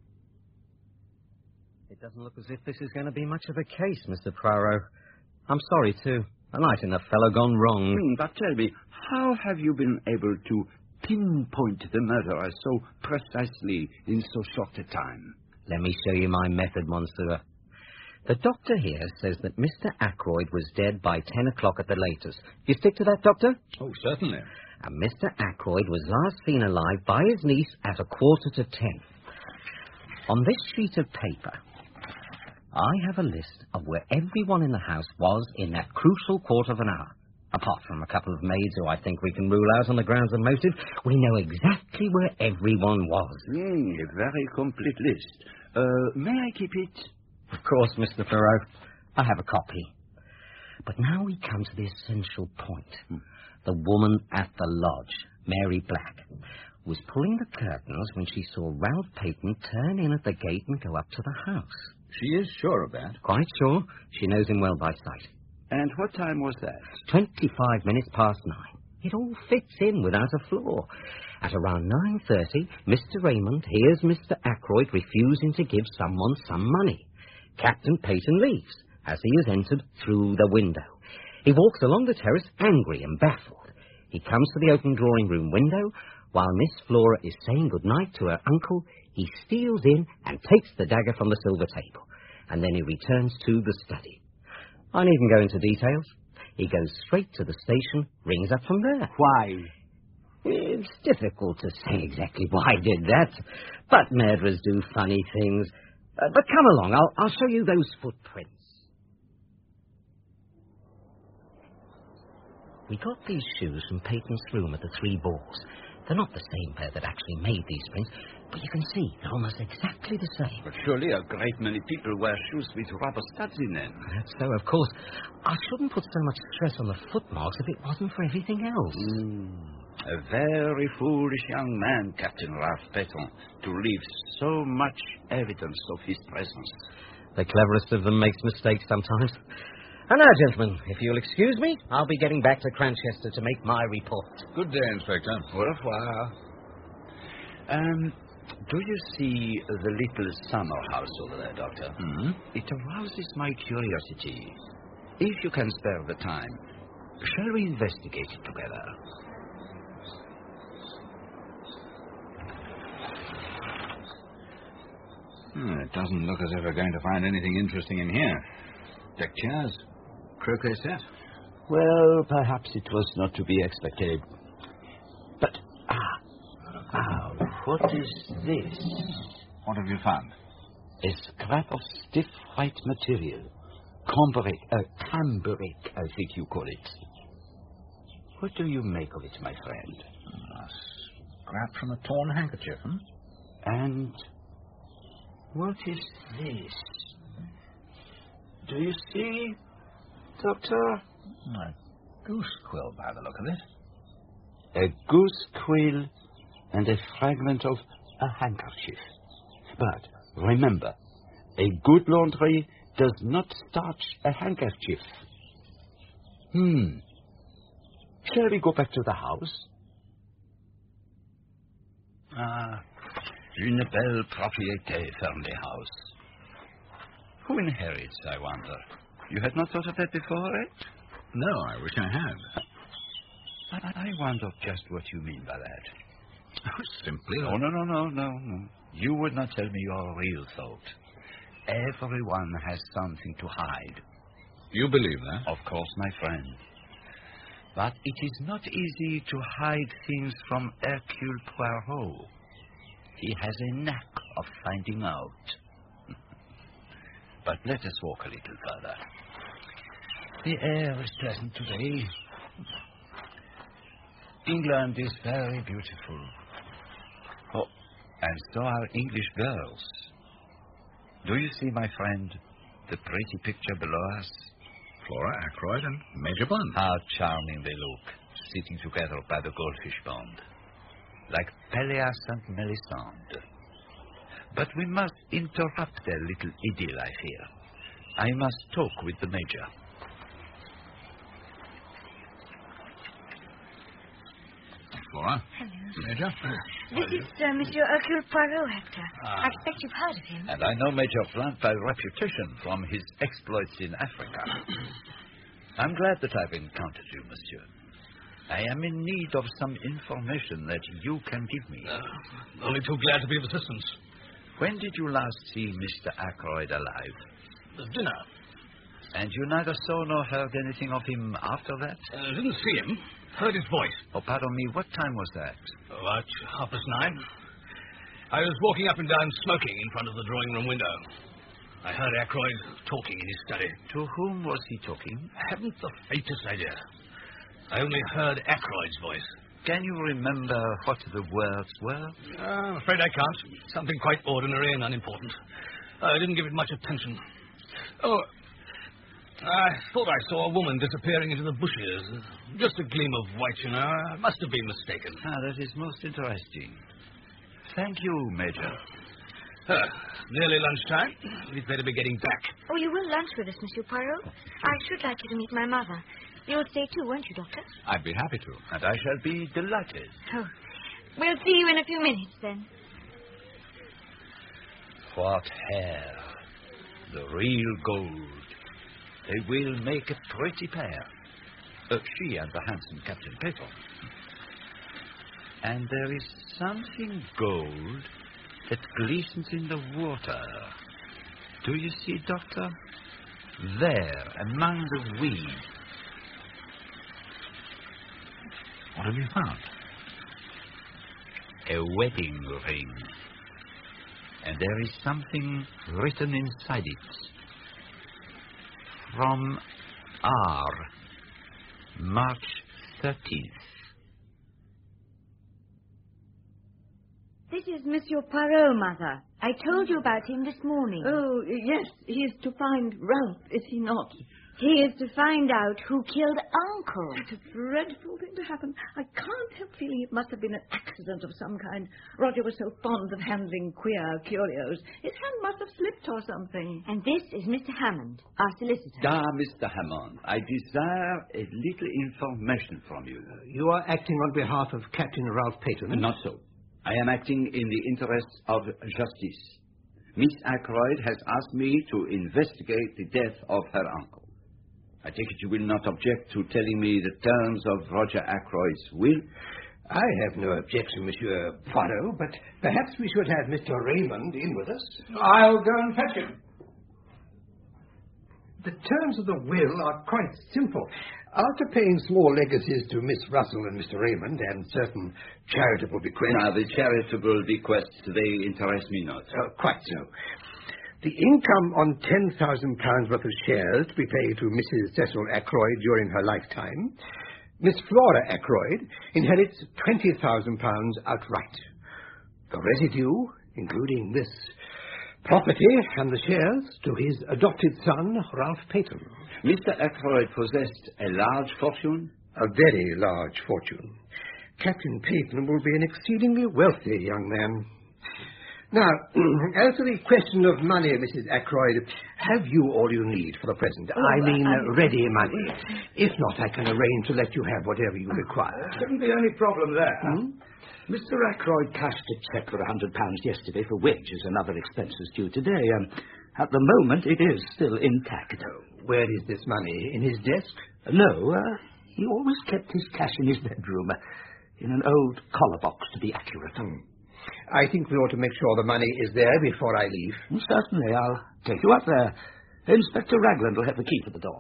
It doesn't look as if this is going to be much of a case, Mister Poirot. I'm sorry, too. A nice enough fellow gone wrong. Hmm, but tell me, how have you been able to pinpoint the murderer so precisely in so short a time? Let me show you my method, Monsieur. The doctor here says that Mister Ackroyd was dead by ten o'clock at the latest. You stick to that, Doctor? Oh, certainly. And Mister Ackroyd was last seen alive by his niece at a quarter to ten. On this sheet of paper, I have a list of where everyone in the house was in that crucial quarter of an hour. Apart from a couple of maids who I think we can rule out on the grounds of motive, we know exactly where everyone was. Mm, a very complete list. Uh, may I keep it? Of course, Mister Poirot. I have a copy. But now we come to the essential point. Hmm. The woman at the lodge, Mary Black, was pulling the curtains when she saw Ralph Peyton turn in at the gate and go up to the house. She is sure of that? Quite sure. She knows him well by sight. And what time was that? Twenty-five minutes past nine. It all fits in without a flaw. At around nine thirty, Mister Raymond hears Mister Ackroyd refusing to give someone some money. Captain Peyton leaves, as he has entered through the window. He walks along the terrace, angry and baffled. He comes to the open drawing-room window. While Miss Flora is saying good-night to her uncle, he steals in and takes the dagger from the silver table. And then he returns to the study. I needn't go into details. He goes straight to the station, rings up from there. Why? It's difficult to say exactly why I did that, but murderers do funny things. Uh, but come along, I'll, I'll show you those footprints. We got these shoes from Peyton's room at the Three Balls. They're not the same pair that actually made these prints, but you can see they're almost exactly the same. But surely a great many people wear shoes with rubber studs in them. That's so, of course. I shouldn't put so much stress on the footmarks if it wasn't for everything else. Mm. A very foolish young man, Captain Ralph Peton, to leave so much evidence of his presence. The cleverest of them makes mistakes sometimes. And now, gentlemen, if you'll excuse me, I'll be getting back to Cranchester to make my report. Good day, Inspector. Au revoir. Um, do you see the little summer house over there, Doctor? Mm-hmm. It arouses my curiosity. If you can spare the time, shall we investigate it together? Hmm, it doesn't look as if we're going to find anything interesting in here. Deck chairs, croquet set. Well, perhaps it was not to be expected. But, ah, ah, what is this? What have you found? A scrap of stiff white material. Cambric, uh, cambric, I think you call it. What do you make of it, my friend? A scrap from a torn handkerchief, hmm? And what is this? Do you see, Doctor? A goose quill, by the look of it. A goose quill and a fragment of a handkerchief. But remember, a good laundry does not starch a handkerchief. Hmm. Shall we go back to the house? Ah, une belle propriété, Fernley House. Who inherits, I wonder? You had not thought of that before, eh? No, I wish I had. But I wonder just what you mean by that. Oh, simply... Oh, no, no, no, no, no. You would not tell me your real thought. Everyone has something to hide. You believe that? Of course, my friend. But it is not easy to hide things from Hercule Poirot. He has a knack of finding out. But let us walk a little further. The air is pleasant today. England is very beautiful. Oh, and so are English girls. Do you see, my friend, the pretty picture below us? Flora Ackroyd and Major Bond. How charming they look, sitting together by the goldfish pond. Like Pelléas and Melisande. But we must interrupt their little idyll, I fear. I must talk with the Major. Flora. Hello. Major. This is uh, Monsieur Hercule Poirot, Hector. Ah. I expect you've heard of him. And I know Major Blunt by reputation from his exploits in Africa. I'm glad that I've encountered you, monsieur. I am in need of some information that you can give me. Uh, only too glad to be of assistance. When did you last see Mister Ackroyd alive? The dinner. And you neither saw nor heard anything of him after that? Uh, didn't see him. Heard his voice. Oh, pardon me, what time was that? About half past nine. I was walking up and down smoking in front of the drawing room window. I heard Ackroyd talking in his study. To whom was he talking? I haven't the faintest idea. I only heard Ackroyd's voice. Can you remember what the words were? Uh, I'm afraid I can't. Something quite ordinary and unimportant. I didn't give it much attention. Oh, I thought I saw a woman disappearing into the bushes. Just a gleam of white, you know. I must have been mistaken. Ah, that is most interesting. Thank you, Major. Uh, nearly lunchtime. We'd better be getting back. Oh, you will lunch with us, Monsieur Poirot? I should like you to meet my mother. You'll stay too, won't you, Doctor? I'd be happy to, and I shall be delighted. Oh, we'll see you in a few minutes, then. What hair. The real gold. They will make a pretty pair. Uh, she and the handsome Captain Peton. And there is something gold that glistens in the water. Do you see, Doctor? There, among the weeds. What have you found? A wedding ring. And there is something written inside it. From R. March thirtieth. is Monsieur Poirot, Mother. I told you about him this morning. Oh, yes, he is to find Ralph, is he not? He is to find out who killed Uncle. It's a dreadful thing to happen. I can't help feeling it must have been an accident of some kind. Roger was so fond of handling queer curios. His hand must have slipped or something. And this is Mister Hammond, our solicitor. Ah, Mister Hammond, I desire a little information from you. You are acting on behalf of Captain Ralph Peyton? Not so. I am acting in the interests of justice. Miss Ackroyd has asked me to investigate the death of her uncle. I take it you will not object to telling me the terms of Roger Ackroyd's will? I have no objection, Monsieur Poirot, but perhaps we should have Mister Raymond in with us. I'll go and fetch him. The terms of the will are quite simple. After paying small legacies to Miss Russell and Mister Raymond and certain charitable bequests... Now, the charitable bequests, they interest me not. Uh, quite so. The income on ten thousand pounds worth of shares to be paid to Missus Cecil Ackroyd during her lifetime. Miss Flora Ackroyd inherits twenty thousand pounds outright. The residue, including this property and the shares, to his adopted son, Ralph Peyton. Mister Ackroyd possessed a large fortune? A very large fortune. Captain Peyton will be an exceedingly wealthy young man. Now, as to the question of money, Missus Ackroyd, have you all you need for the present? Oh, I mean, I... Uh, ready money. If not, I can arrange to let you have whatever you require. Shouldn't be any problem there. Hmm? Mister Ackroyd cashed a cheque for a hundred pounds yesterday for wages and other expenses due today. Um, at the moment, it is still intact. Where is this money? In his desk? No, uh, he always kept his cash in his bedroom, uh, in an old collar box, to be accurate. Hmm. I think we ought to make sure the money is there before I leave. Well, certainly, I'll take you up there. Inspector Ragland will have the key for the door.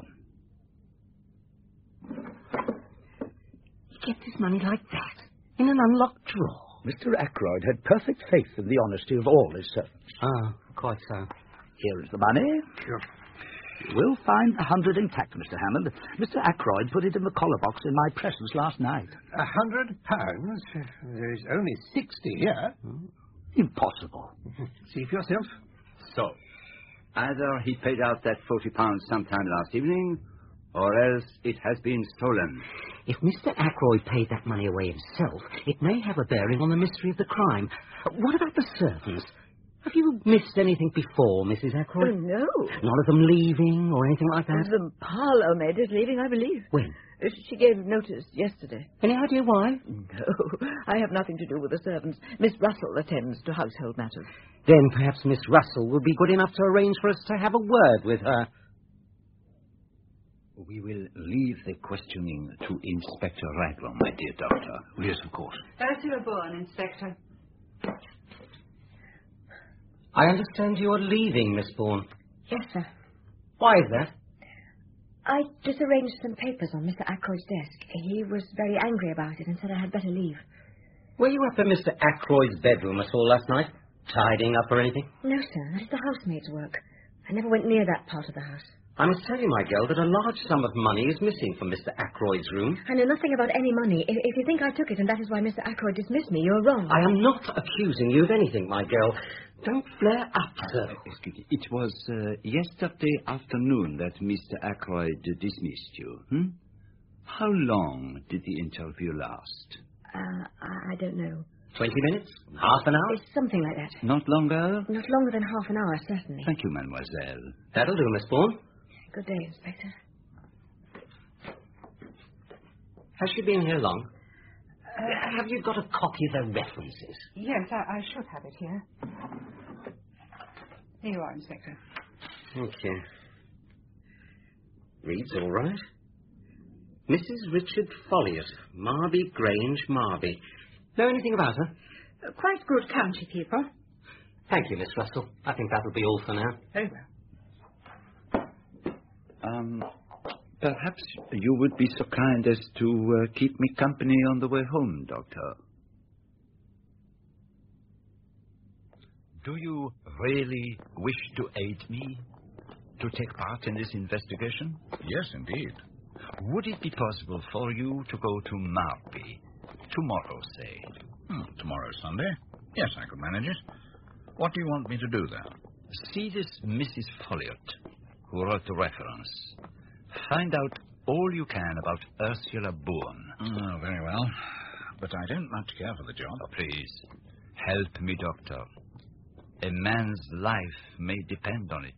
He kept his money like that, in an unlocked drawer. Mister Ackroyd had perfect faith in the honesty of all his servants. Ah, quite so. Here is the money. Sure. You will find the hundred intact, Mister Hammond. Mister Ackroyd put it in the collar box in my presence last night. A hundred pounds? There's only sixty here. Impossible. See for yourself. So, either he paid out that forty pounds sometime last evening, or else it has been stolen. If Mister Ackroyd paid that money away himself, it may have a bearing on the mystery of the crime. What about the servants? Have you missed anything before, Missus Ackroyd? Oh, no. None of them leaving or anything like that? The parlour maid is leaving, I believe. When? She gave notice yesterday. Any idea why? No, I have nothing to do with the servants. Miss Russell attends to household matters. Then perhaps Miss Russell will be good enough to arrange for us to have a word with her. We will leave the questioning to Inspector Ragland, my dear doctor. Yes, of course. Ursula Bourne, Inspector. I understand you are leaving, Miss Bourne. Yes, sir. Why is that? I just arranged some papers on Mister Ackroyd's desk. He was very angry about it and said I had better leave. Were you up in Mister Ackroyd's bedroom at all last night? Tidying up or anything? No, sir. That is the housemaid's work. I never went near that part of the house. I must tell you, my girl, that a large sum of money is missing from Mister Ackroyd's room. I know nothing about any money. If, if you think I took it and that is why Mister Ackroyd dismissed me, you're wrong. I am not accusing you of anything, my girl. Don't flare up, sir. Excuse me. It was uh, yesterday afternoon that Mister Ackroyd dismissed you, hmm? How long did the interview last? Uh, I, I don't know. Twenty minutes? Half an hour? It's something like that. Not longer? Not longer than half an hour, certainly. Thank you, mademoiselle. That'll do, Miss Bourne. Good day, Inspector. Has she been here long? Uh, have you got a copy of the references? Yes, I, I should have it here. Here you are, Inspector. Okay. Reads all right. Missus Richard Folliot, Marby Grange, Marby. Know anything about her? Uh, quite good county people. Thank you, Miss Russell. I think that'll be all for now. Very well. Um, perhaps you would be so kind as to uh, keep me company on the way home, Doctor. Do you really wish to aid me? To take part in this investigation? Yes, indeed. Would it be possible for you to go to Marby tomorrow, say? Hmm, tomorrow's Sunday. Yes, I could manage it. What do you want me to do there? See this Missus Folliot, who wrote the reference. Find out all you can about Ursula Bourne. Oh, very well. But I don't much care for the job. Oh, please, help me, Doctor. A man's life may depend on it.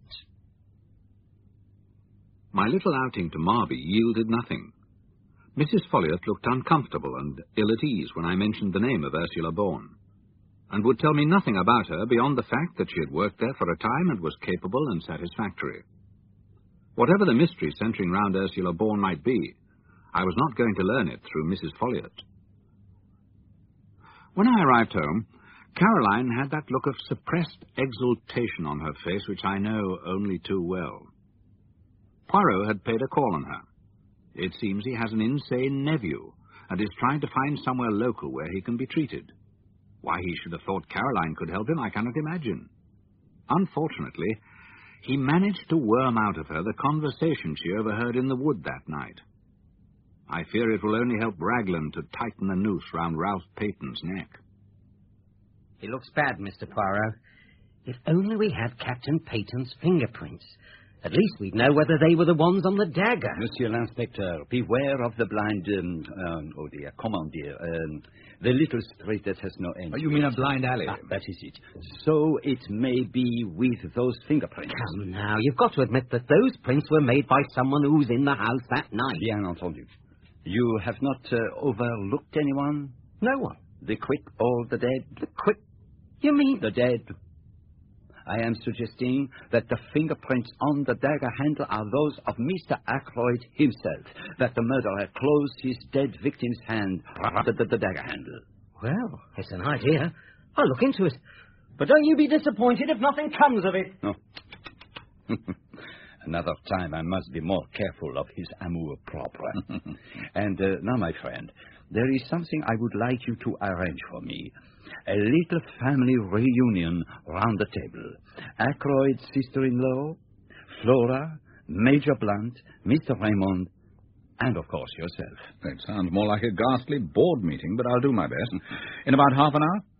My little outing to Marby yielded nothing. Missus Folliot looked uncomfortable and ill at ease when I mentioned the name of Ursula Bourne, and would tell me nothing about her beyond the fact that she had worked there for a time and was capable and satisfactory. Whatever the mystery centering round Ursula Bourne might be, I was not going to learn it through Missus Folliot. When I arrived home, Caroline had that look of suppressed exultation on her face which I know only too well. Poirot had paid a call on her. It seems he has an insane nephew and is trying to find somewhere local where he can be treated. Why he should have thought Caroline could help him, I cannot imagine. Unfortunately, he managed to worm out of her the conversation she overheard in the wood that night. I fear it will only help Raglan to tighten the noose round Ralph Peyton's neck. It looks bad, Mister Poirot. If only we had Captain Peyton's fingerprints. At least we'd know whether they were the ones on the dagger. Monsieur l'Inspecteur, beware of the blind... Um, um, oh, dear, comment dire? Um, the little street that has no end. Oh, you mean a blind alley? Ah, that is it. So it may be with those fingerprints. Come now, you've got to admit that those prints were made by someone who was in the house that night. Bien entendu. You have not uh, overlooked anyone? No one. The quick or the dead? The quick? You mean? The dead. I am suggesting that the fingerprints on the dagger handle are those of Mister Ackroyd himself, that the murderer closed his dead victim's hand rather than the dagger handle. Well, it's an idea. I'll look into it. But don't you be disappointed if nothing comes of it. No. Another time I must be more careful of his amour propre. And uh, now, my friend, there is something I would like you to arrange for me. A little family reunion round the table. Ackroyd's sister-in-law, Flora, Major Blunt, Mister Raymond, and, of course, yourself. It sounds more like a ghastly board meeting, but I'll do my best. In about half an hour?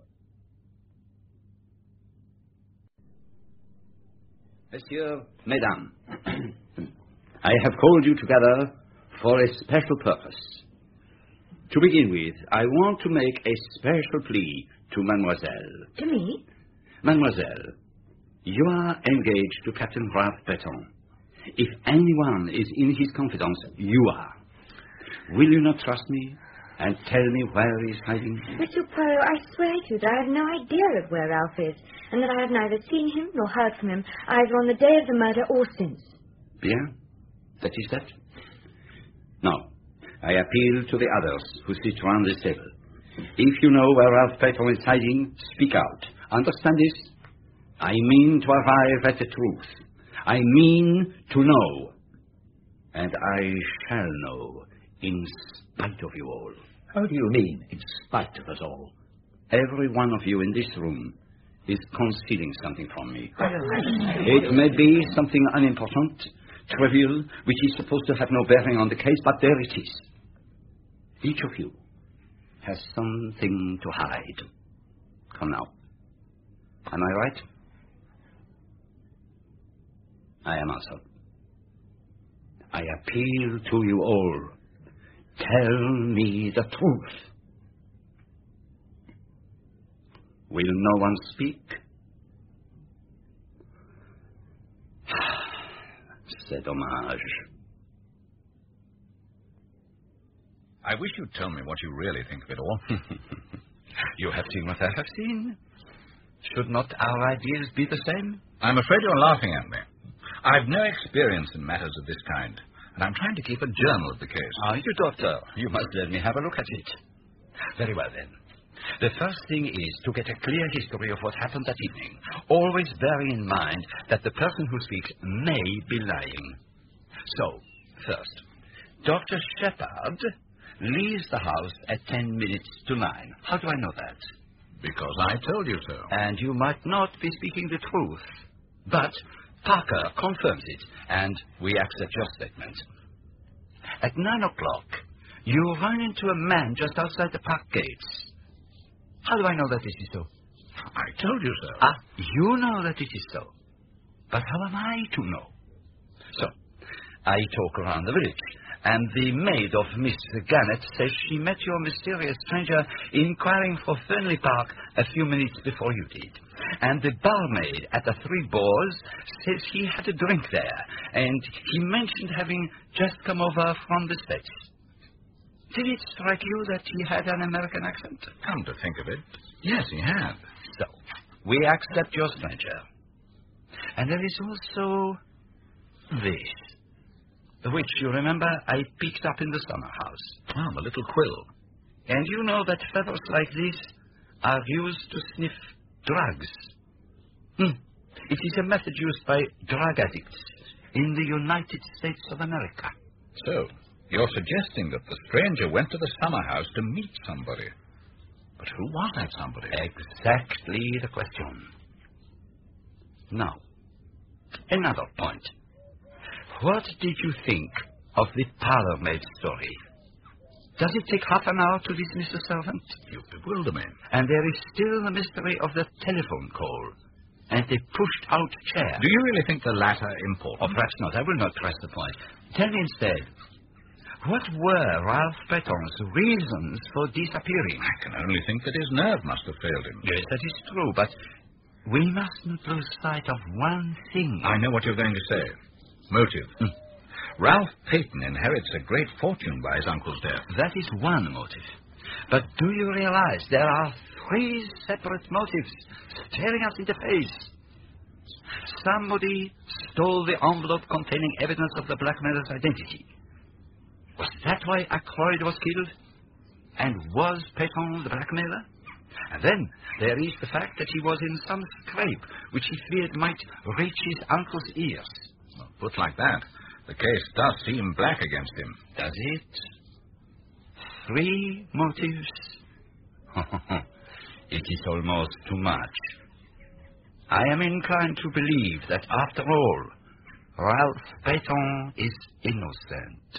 Monsieur, Mesdames, I have called you together for a special purpose. To begin with, I want to make a special plea to Mademoiselle. To me? Mademoiselle, you are engaged to Captain Ralph Peyton. If anyone is in his confidence, you are. Will you not trust me and tell me where he is hiding? Monsieur Poirot, I swear to you that I have no idea of where Ralph is, and that I have neither seen him nor heard from him, either on the day of the murder or since. Bien, that is that. Now, I appeal to the others who sit round this table. If you know where Ralph Peyton is hiding, speak out. Understand this? I mean to arrive at the truth. I mean to know. And I shall know, in spite of you all. How do you mean, in spite of us all? Every one of you in this room is concealing something from me. It may be something unimportant, trivial, which is supposed to have no bearing on the case, but there it is. Each of you has something to hide. Come now. Am I right? I am also. I appeal to you all. Tell me the truth. Will no one speak? C'est dommage. I wish you'd tell me what you really think of it all. You have seen what I have seen. Should not our ideas be the same? I'm afraid you're laughing at me. I've no experience in matters of this kind, and I'm trying to keep a journal of the case. Are you, Doctor? You must let me have a look at it. Very well, then. The first thing is to get a clear history of what happened that evening, always bearing in mind that the person who speaks may be lying. So, first, Doctor Shepard leaves the house at ten minutes to nine. How do I know that? Because I told you so. And you might not be speaking the truth. But Parker confirms it, and we accept your statement. At nine o'clock, you run into a man just outside the park gates. How do I know that it is so? I told you so. Ah, you know that it is so. But how am I to know? So, I talk around the village, and the maid of Miss Gannett says she met your mysterious stranger inquiring for Fernley Park a few minutes before you did. And the barmaid at the Three Boars says he had a drink there, and he mentioned having just come over from the States. Did it strike you that he had an American accent? Come to think of it, yes, he had. So, we accept your stranger. And there is also this, which, you remember, I picked up in the summer house. Oh, the little quill. And you know that feathers like this are used to sniff drugs. Hmm. It is a method used by drug addicts in the United States of America. So, you're suggesting that the stranger went to the summer house to meet somebody. But who was that somebody? Exactly the question. Now, another point. What did you think of the parlour maid story? Does it take half an hour to dismiss a servant? You bewilder me. And there is still the mystery of the telephone call and the pushed-out chair. Do you really think the latter important? Oh, perhaps not. I will not press the point. Tell me instead, what were Ralph Breton's reasons for disappearing? I can only think that his nerve must have failed him. Yes, that is true, but we must not lose sight of one thing. I know what you're going to say. Motive. Hmm. Ralph Peyton inherits a great fortune by his uncle's death. That is one motive. But do you realize there are three separate motives staring us in the face? Somebody stole the envelope containing evidence of the blackmailer's identity. Was that why Ackroyd was killed? And was Peyton the blackmailer? And then there is the fact that he was in some scrape which he feared might reach his uncle's ears. Well, put like that, the case does seem black against him. Does it? Three motives? It is almost too much. I am inclined to believe that, after all, Ralph Peyton is innocent.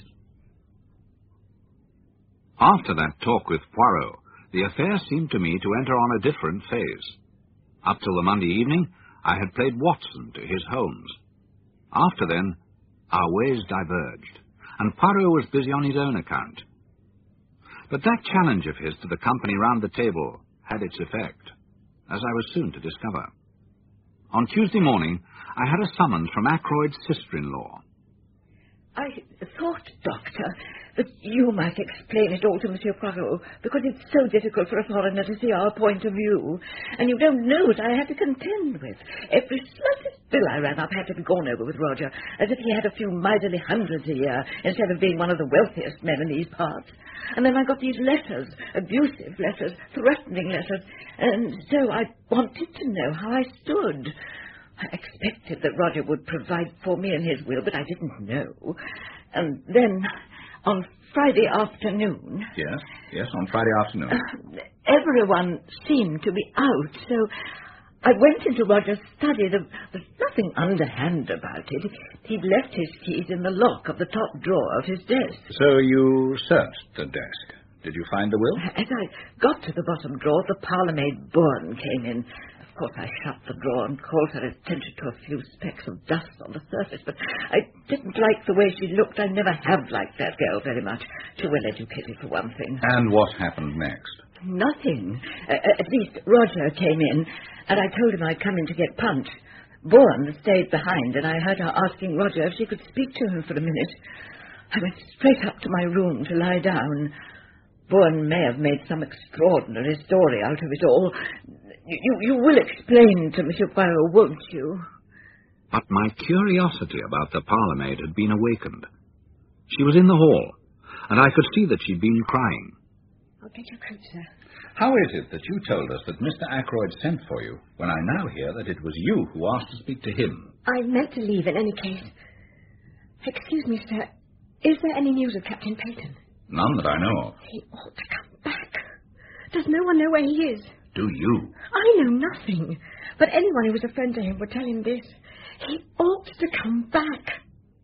After that talk with Poirot, the affair seemed to me to enter on a different phase. Up till the Monday evening, I had played Watson to his Holmes. After then, our ways diverged, and Poirot was busy on his own account. But that challenge of his to the company round the table had its effect, as I was soon to discover. On Tuesday morning, I had a summons from Ackroyd's sister-in-law. I thought, Doctor, that you might explain it all to Monsieur Poirot, because it's so difficult for a foreigner to see our point of view, and you don't know what I had to contend with. Every slightest bill I ran up had to be gone over with Roger, as if he had a few miserly hundreds a year, instead of being one of the wealthiest men in these parts. And then I got these letters, abusive letters, threatening letters, and so I wanted to know how I stood. I expected that Roger would provide for me in his will, but I didn't know. And then, on Friday afternoon... Yes, yes, on Friday afternoon. Uh, everyone seemed to be out, so I went into Roger's study. There was nothing underhand about it. He'd left his keys in the lock of the top drawer of his desk. So you searched the desk. Did you find the will? As I got to the bottom drawer, the parlour-maid Bourne came in. Of course, I shut the drawer and called her attention to a few specks of dust on the surface, but I didn't like the way she looked. I never have liked that girl very much. Too well educated, for one thing. And what happened next? Nothing. Uh, at least Roger came in, and I told him I'd come in to get punch. Bourne stayed behind, and I heard her asking Roger if she could speak to him for a minute. I went straight up to my room to lie down. Bourne may have made some extraordinary story out of it all. You, you will explain to Monsieur Poirot, won't you? But my curiosity about the parlour-maid had been awakened. She was in the hall, and I could see that she'd been crying. I'll get your coat, sir. How is it that you told us that Mister Ackroyd sent for you, when I now hear that it was you who asked to speak to him? I meant to leave in any case. Excuse me, sir. Is there any news of Captain Peyton? None that I know of. He ought to come back. Does no one know where he is? Do you? I know nothing. But anyone who was a friend to him would tell him this. He ought to come back.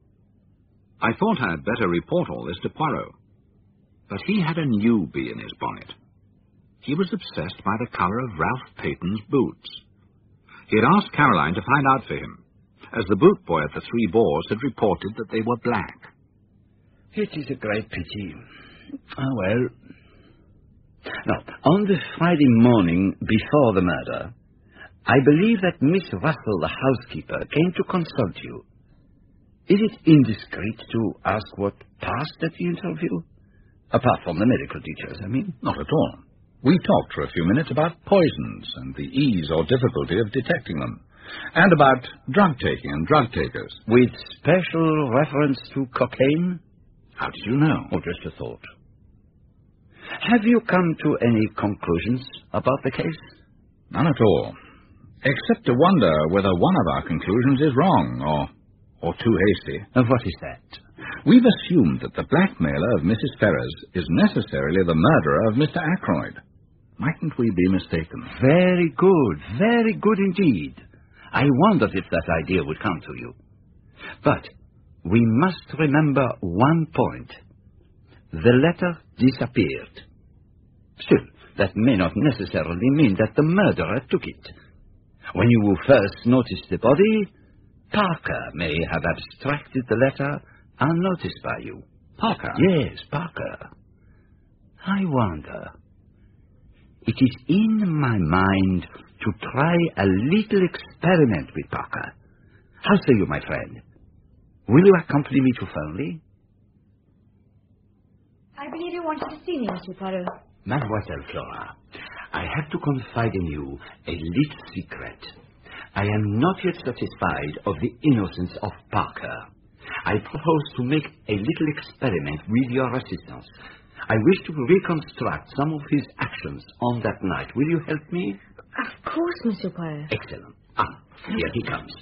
I thought I had better report all this to Poirot. But he had a new bee in his bonnet. he was obsessed by the colour of Ralph Peyton's boots. He had asked Caroline to find out for him, as the boot boy at the Three Boars had reported that they were black. It is a great pity. Ah, well. Now, on the Friday morning before the murder, I believe that Miss Russell, the housekeeper, came to consult you. Is it indiscreet to ask what passed at the interview? Apart from the medical details, I mean. Not at all. We talked for a few minutes about poisons and the ease or difficulty of detecting them, and about drug-taking and drug-takers. With special reference to cocaine? How did you know? Oh, just a thought. Have you come to any conclusions about the case? None at all. Except to wonder whether one of our conclusions is wrong, or, or too hasty. And what is that? We've assumed that the blackmailer of Missus Ferrers is necessarily the murderer of Mister Ackroyd. Mightn't we be mistaken? Very good, very good indeed. I wondered if that idea would come to you. But we must remember one point. The letter disappeared. Still, that may not necessarily mean that the murderer took it. When you first noticed the body, Parker may have abstracted the letter unnoticed by you. Parker? Yes, Parker. I wonder. It is in my mind to try a little experiment with Parker. How say you, my friend? Will you accompany me to Fernley? I believe you wanted to see me, Monsieur Poirot. Mademoiselle Flora, I have to confide in you a little secret. I am not yet satisfied of the innocence of Parker. I propose to make a little experiment with your assistance. I wish to reconstruct some of his actions on that night. Will you help me? Of course, Monsieur Poirot. Excellent. Ah, here he comes.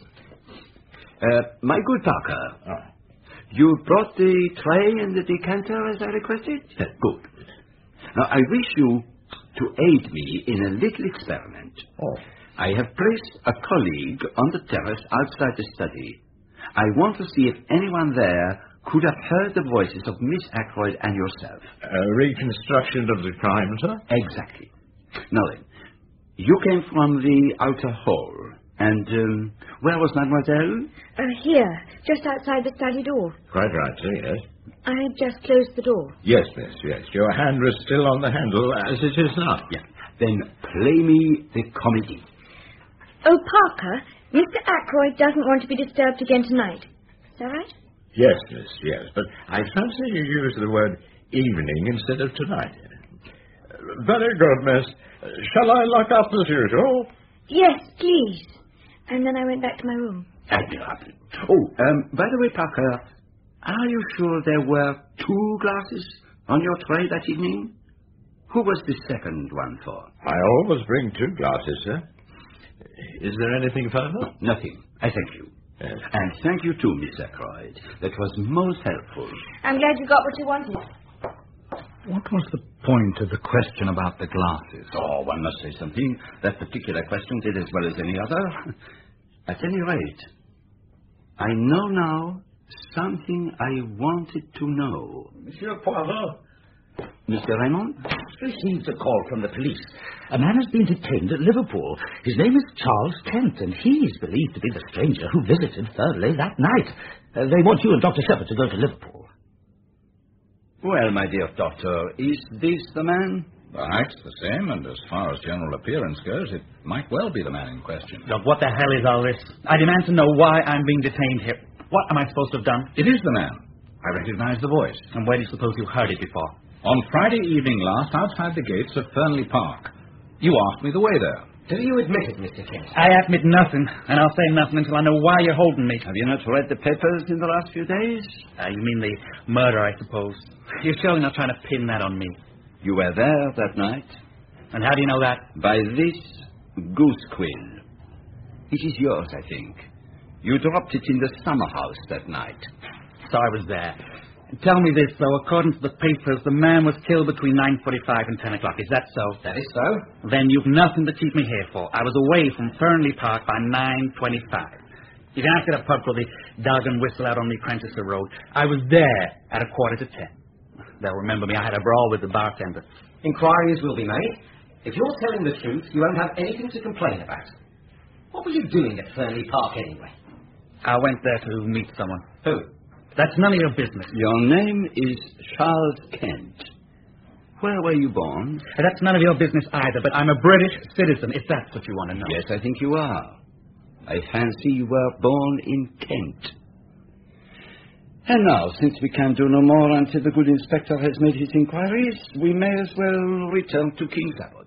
Uh, my good Parker, oh. You brought the tray and the decanter as I requested? Uh, good. Now, I wish you to aid me in a little experiment. Oh. I have placed a colleague on the terrace outside the study. I want to see if anyone there could have heard the voices of Miss Ackroyd and yourself. A reconstruction of the crime, sir? Exactly. Now then, you came from the outer hall. And um, where was Mademoiselle? Uh, here, just outside the study door. Quite right, sir, yes. I had just closed the door. Yes, miss, yes. Your hand was still on the handle, as it is now. Yeah. Then play me the comedy. Oh, Parker, Mister Ackroyd doesn't want to be disturbed again tonight. Is that right? Yes, miss, yes. But I fancy you used the word evening instead of tonight. Very good, miss. Shall I lock up as usual? Yes, please. And then I went back to my room. Admirable. Oh, um, by the way, Parker, are you sure there were two glasses on your tray that evening? Who was the second one for? I always bring two glasses, sir. Is there anything further? No, nothing. I thank you. Yes. And thank you too, Miss Ackroyd. That was most helpful. I'm glad you got what you wanted. What was the point of the question about the glasses? Oh, one must say something. That particular question did as well as any other. At any rate, I know now something I wanted to know. Monsieur Poirot. Mister Raymond? Received a call from the police. A man has been detained at Liverpool. His name is Charles Kent, and he is believed to be the stranger who visited Thurley that night. Uh, they want you and Doctor Shepherd to go to Liverpool. Well, my dear doctor, is this the man? The hack's the same, and as far as general appearance goes, it might well be the man in question. Look, what the hell is all this? I demand to know why I'm being detained here. What am I supposed to have done? It is the man. I recognize the voice. And where do you suppose you heard it before? On Friday evening last, outside the gates of Fernley Park. You asked me the way there. Do you admit it, Mister Kent? I admit nothing, and I'll say nothing until I know why you're holding me. Have you not read the papers in the last few days? Uh, you mean the murder, I suppose. You're surely not trying to pin that on me. You were there that night. And how do you know that? By this goose quill. It is yours, I think. You dropped it in the summer house that night. So I was there. Tell me this, though. According to the papers, the man was killed between nine forty-five and ten o'clock. Is that so? That is so. Then you've nothing to keep me here for. I was away from Fernley Park by nine twenty-five. You can ask at a pub called the Dog and Whistle out on the Prenticer Road. I was there at a quarter to ten. They'll remember me. I had a brawl with the bartender. Inquiries will be made. If you're telling the truth, you won't have anything to complain about. What were you doing at Fernley Park anyway? I went there to meet someone. Who? That's none of your business. Your name is Charles Kent. Where were you born? That's none of your business either, but I'm a British citizen, if that's what you want to know. Yes, I think you are. I fancy you were born in Kent. And now, since we can do no more until the good inspector has made his inquiries, we may as well return to King's Abbot.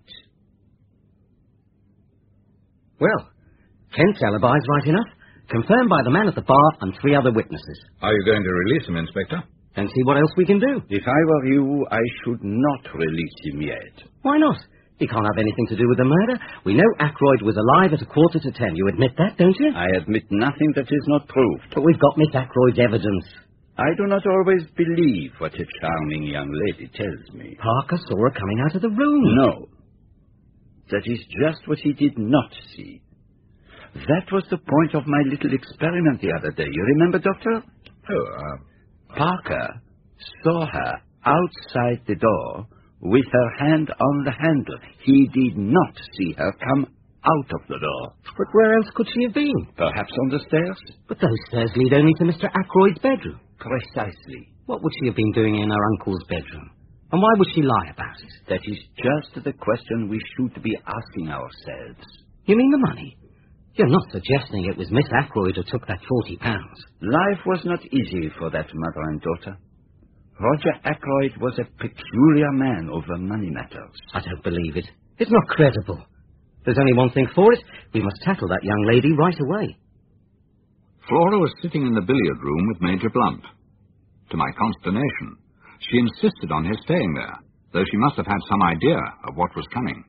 Well, Kent's alibi is right enough. Confirmed by the man at the bar and three other witnesses. Are you going to release him, Inspector? And see what else we can do. If I were you, I should not release him yet. Why not? He can't have anything to do with the murder. We know Ackroyd was alive at a quarter to ten. You admit that, don't you? I admit nothing that is not proved. But we've got Miss Ackroyd's evidence. I do not always believe what a charming young lady tells me. Parker saw her coming out of the room. No. That is just what he did not see. That was the point of my little experiment the other day. You remember, Doctor? Oh, uh... Parker saw her outside the door with her hand on the handle. He did not see her come out of the door. But where else could she have been? Perhaps on the stairs? But those stairs lead only to Mister Ackroyd's bedroom. Precisely. What would she have been doing in her uncle's bedroom? And why would she lie about it? That is just the question we should be asking ourselves. You mean the money? You're not suggesting it was Miss Ackroyd who took that forty pounds. Life was not easy for that mother and daughter. Roger Ackroyd was a peculiar man over money matters. I don't believe it. It's not credible. There's only one thing for it. We must tackle that young lady right away. Flora was sitting in the billiard room with Major Blunt. To my consternation, she insisted on his staying there, though she must have had some idea of what was coming.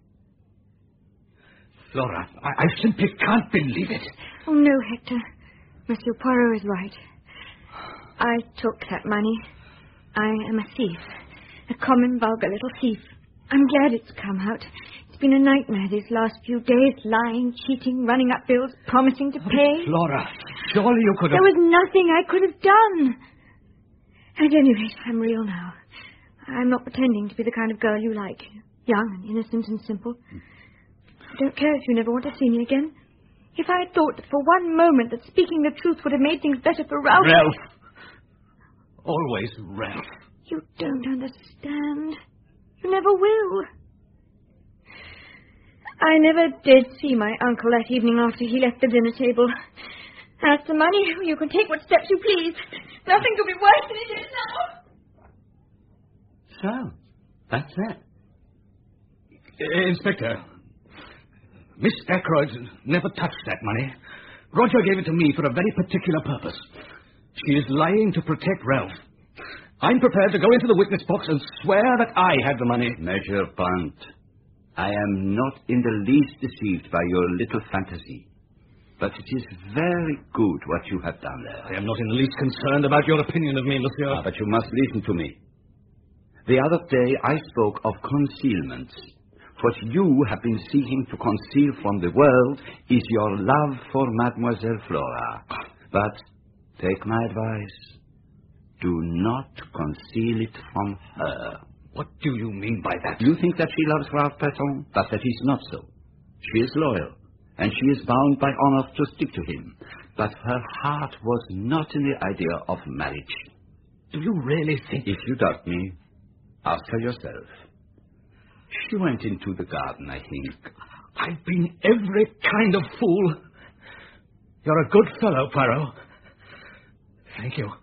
Flora, I, I simply can't believe it. Oh, no, Hector. Monsieur Poirot is right. I took that money. I am a thief. A common, vulgar little thief. I'm glad it's come out. It's been a nightmare these last few days. Lying, cheating, running up bills, promising to pay. Flora, surely you could have... There was nothing I could have done. At any rate, I'm real now. I'm not pretending to be the kind of girl you like. Young and innocent and simple. I don't care if you never want to see me again. If I had thought that for one moment that speaking the truth would have made things better for Ralph... Ralph. Always Ralph. You don't understand. You never will. I never did see my uncle that evening after he left the dinner table. As for money, you can take what steps you please. Nothing could be worse than it is now. So, that's it. Uh, Inspector, Miss Ackroyd never touched that money. Roger gave it to me for a very particular purpose. She is lying to protect Ralph. I'm prepared to go into the witness box and swear that I had the money. Major Blunt, I am not in the least deceived by your little fantasy. But it is very good what you have done there. I am not in the least concerned about your opinion of me, monsieur. Ah, but you must listen to me. The other day I spoke of concealment. What you have been seeking to conceal from the world is your love for Mademoiselle Flora. But take my advice. Do not conceal it from her. What do you mean by that? You think that she loves Ralph Peton, but that is not so. She is loyal, and she is bound by honor to stick to him. But her heart was not in the idea of marriage. Do you really think... If you doubt me, ask her yourself. She went into the garden, I think. I've been every kind of fool. You're a good fellow, Poirot. Thank you.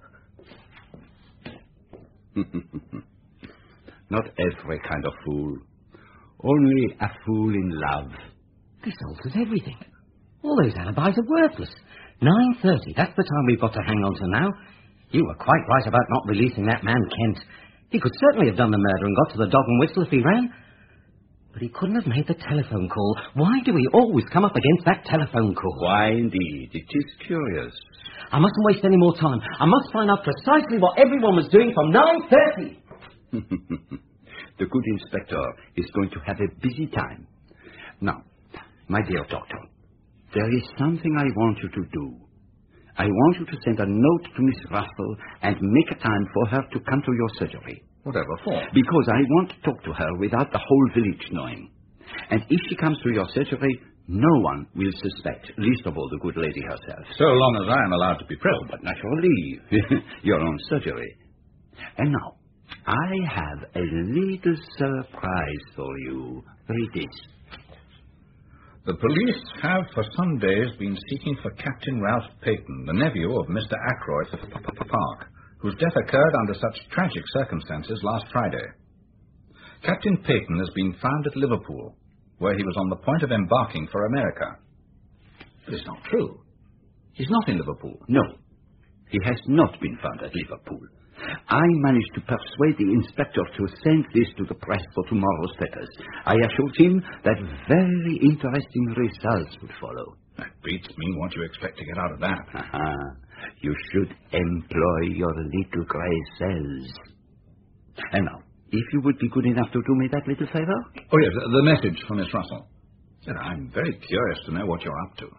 Not every kind of fool. Only a fool in love. This alters everything. All those alibis are worthless. nine thirty, that's the time we've got to hang on to now. You were quite right about not releasing that man, Kent. He could certainly have done the murder and got to the dog and whistle if he ran. But he couldn't have made the telephone call. Why do we always come up against that telephone call? Why, indeed. It is curious. I mustn't waste any more time. I must find out precisely what everyone was doing from nine thirty. The good inspector is going to have a busy time. Now, my dear doctor, there is something I want you to do. I want you to send a note to Miss Russell and make a time for her to come to your surgery. Whatever for? Because I want to talk to her without the whole village knowing. And if she comes to your surgery, no one will suspect, least of all the good lady herself. So long as I am allowed to be present. But naturally, your own surgery. And now, I have a little surprise for you. Read this. The police have for some days been seeking for Captain Ralph Peyton, the nephew of Mister Ackroyd of Park, whose death occurred under such tragic circumstances last Friday. Captain Peyton has been found at Liverpool, where he was on the point of embarking for America. But it's not true. He's not in Liverpool. No, he has not been found at Liverpool. I managed to persuade the inspector to send this to the press for tomorrow's papers. I assured him that very interesting results would follow. That beats me what you expect to get out of that. Aha. You should employ your little grey cells. And now, if you would be good enough to do me that little favor? Oh, yes, the message from Miss Russell. Sir, I'm very curious to know what you're up to.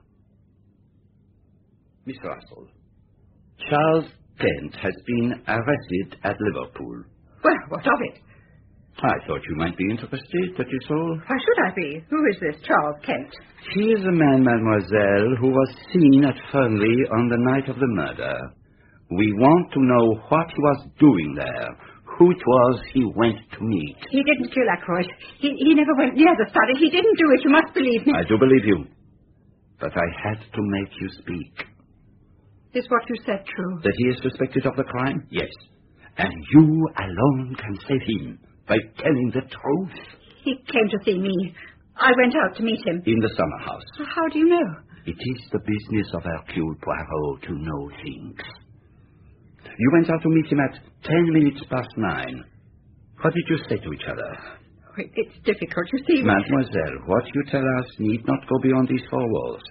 Miss Russell, Charles Kent has been arrested at Liverpool. Well, what of it? I thought you might be interested, that is all. Why should I be? Who is this Charles Kent? He is a man, mademoiselle, who was seen at Fernley on the night of the murder. We want to know what he was doing there, who it was he went to meet. He didn't kill Ackroyd. He, he never went near the study. He didn't do it. You must believe me. I do believe you. But I had to make you speak. Is what you said true? That he is suspected of the crime? Yes. And you alone can save him by telling the truth. He came to see me. I went out to meet him. In the summer house. How do you know? It is the business of Hercule Poirot to know things. You went out to meet him at ten minutes past nine. What did you say to each other? It's difficult, you see. Mademoiselle, what you tell us need not go beyond these four walls.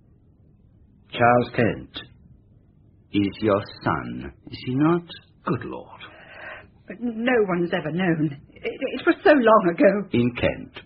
Charles Kent is your son, is he not? Good Lord. But no one's ever known. It, it was so long ago. In Kent.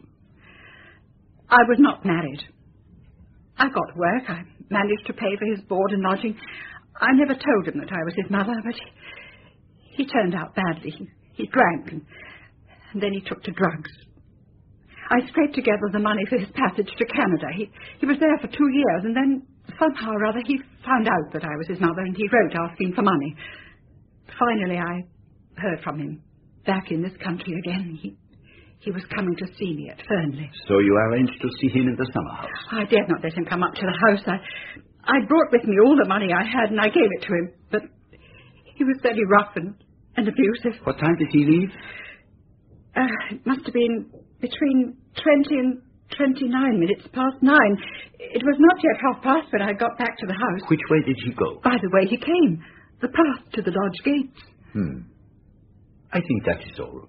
I was not married. I got work. I managed to pay for his board and lodging. I never told him that I was his mother, but he, he turned out badly. He, he drank, and, and then he took to drugs. I scraped together the money for his passage to Canada. He, he was there for two years, and then somehow or other he found out that I was his mother, and he wrote asking for money. Finally, I heard from him, back in this country again. He, he was coming to see me at Fernley. So you arranged to see him in the summer house? I dared not let him come up to the house. I, I brought with me all the money I had, and I gave it to him. But he was very rough and, and abusive. What time did he leave? Uh, it must have been between twenty and twenty-nine minutes past nine. It was not yet half past when I got back to the house. Which way did he go? By the way he came. The path to the lodge gates. Hmm. I think that is all.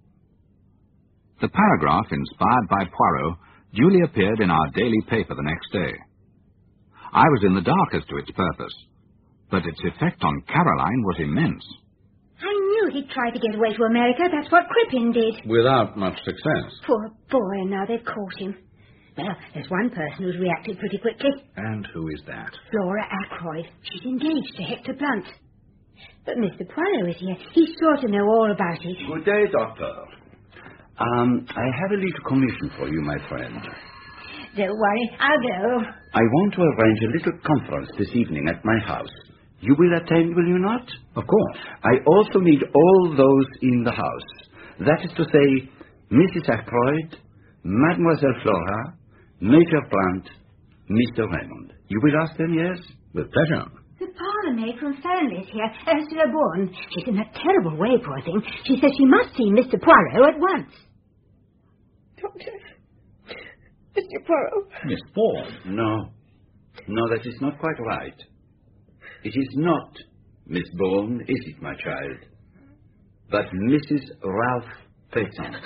The paragraph, inspired by Poirot, duly appeared in our daily paper the next day. I was in the dark as to its purpose, but its effect on Caroline was immense. I knew he'd try to get away to America. That's what Crippen did. Without much success. Poor boy, and now they've caught him. Well, there's one person who's reacted pretty quickly. And who is that? Flora Ackroyd. She's engaged to Hector Blunt. But Mister Poirot is here. He's sure to know all about it. Good day, Doctor. Um, I have a little commission for you, my friend. Don't worry, I'll go. I want to arrange a little conference this evening at my house. You will attend, will you not? Of course. I also need all those in the house. That is to say, Missus Ackroyd, Mademoiselle Flora, Major Blunt, Mister Raymond. You will ask them, yes? With pleasure. The parlour-maid from Fernley's here, Ursula Bourne. She's in a terrible way, poor thing. She says she must see Mister Poirot at once. Doctor, Mister Poirot. Miss Bourne? No. No, that is not quite right. It is not Miss Bourne, is it, my child? But Missus Ralph Peyton.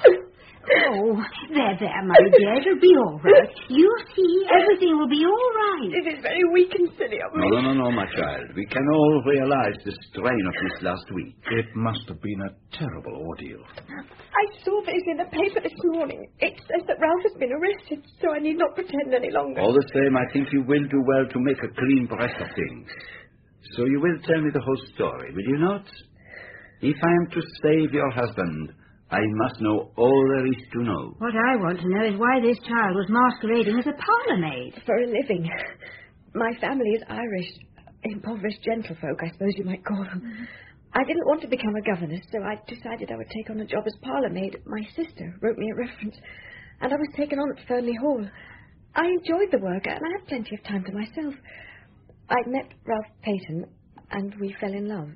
Oh, there, there, my dear. It'll be all right. You'll see. Everything will be all right. It is very weak and silly of me. No, no, no, no, my child. We can all realize the strain of this last week. It must have been a terrible ordeal. I saw this in the paper this morning. It says that Ralph has been arrested, so I need not pretend any longer. All the same, I think you will do well to make a clean breast of things. So you will tell me the whole story, will you not? If I am to save your husband, I must know all there is to know. What I want to know is why this child was masquerading as a parlour maid. For a living. My family is Irish. Impoverished gentlefolk, I suppose you might call them. Mm-hmm. I didn't want to become a governess, so I decided I would take on a job as parlour maid. My sister wrote me a reference, and I was taken on at Fernley Hall. I enjoyed the work, and I had plenty of time for myself. I'd met Ralph Peyton, and we fell in love.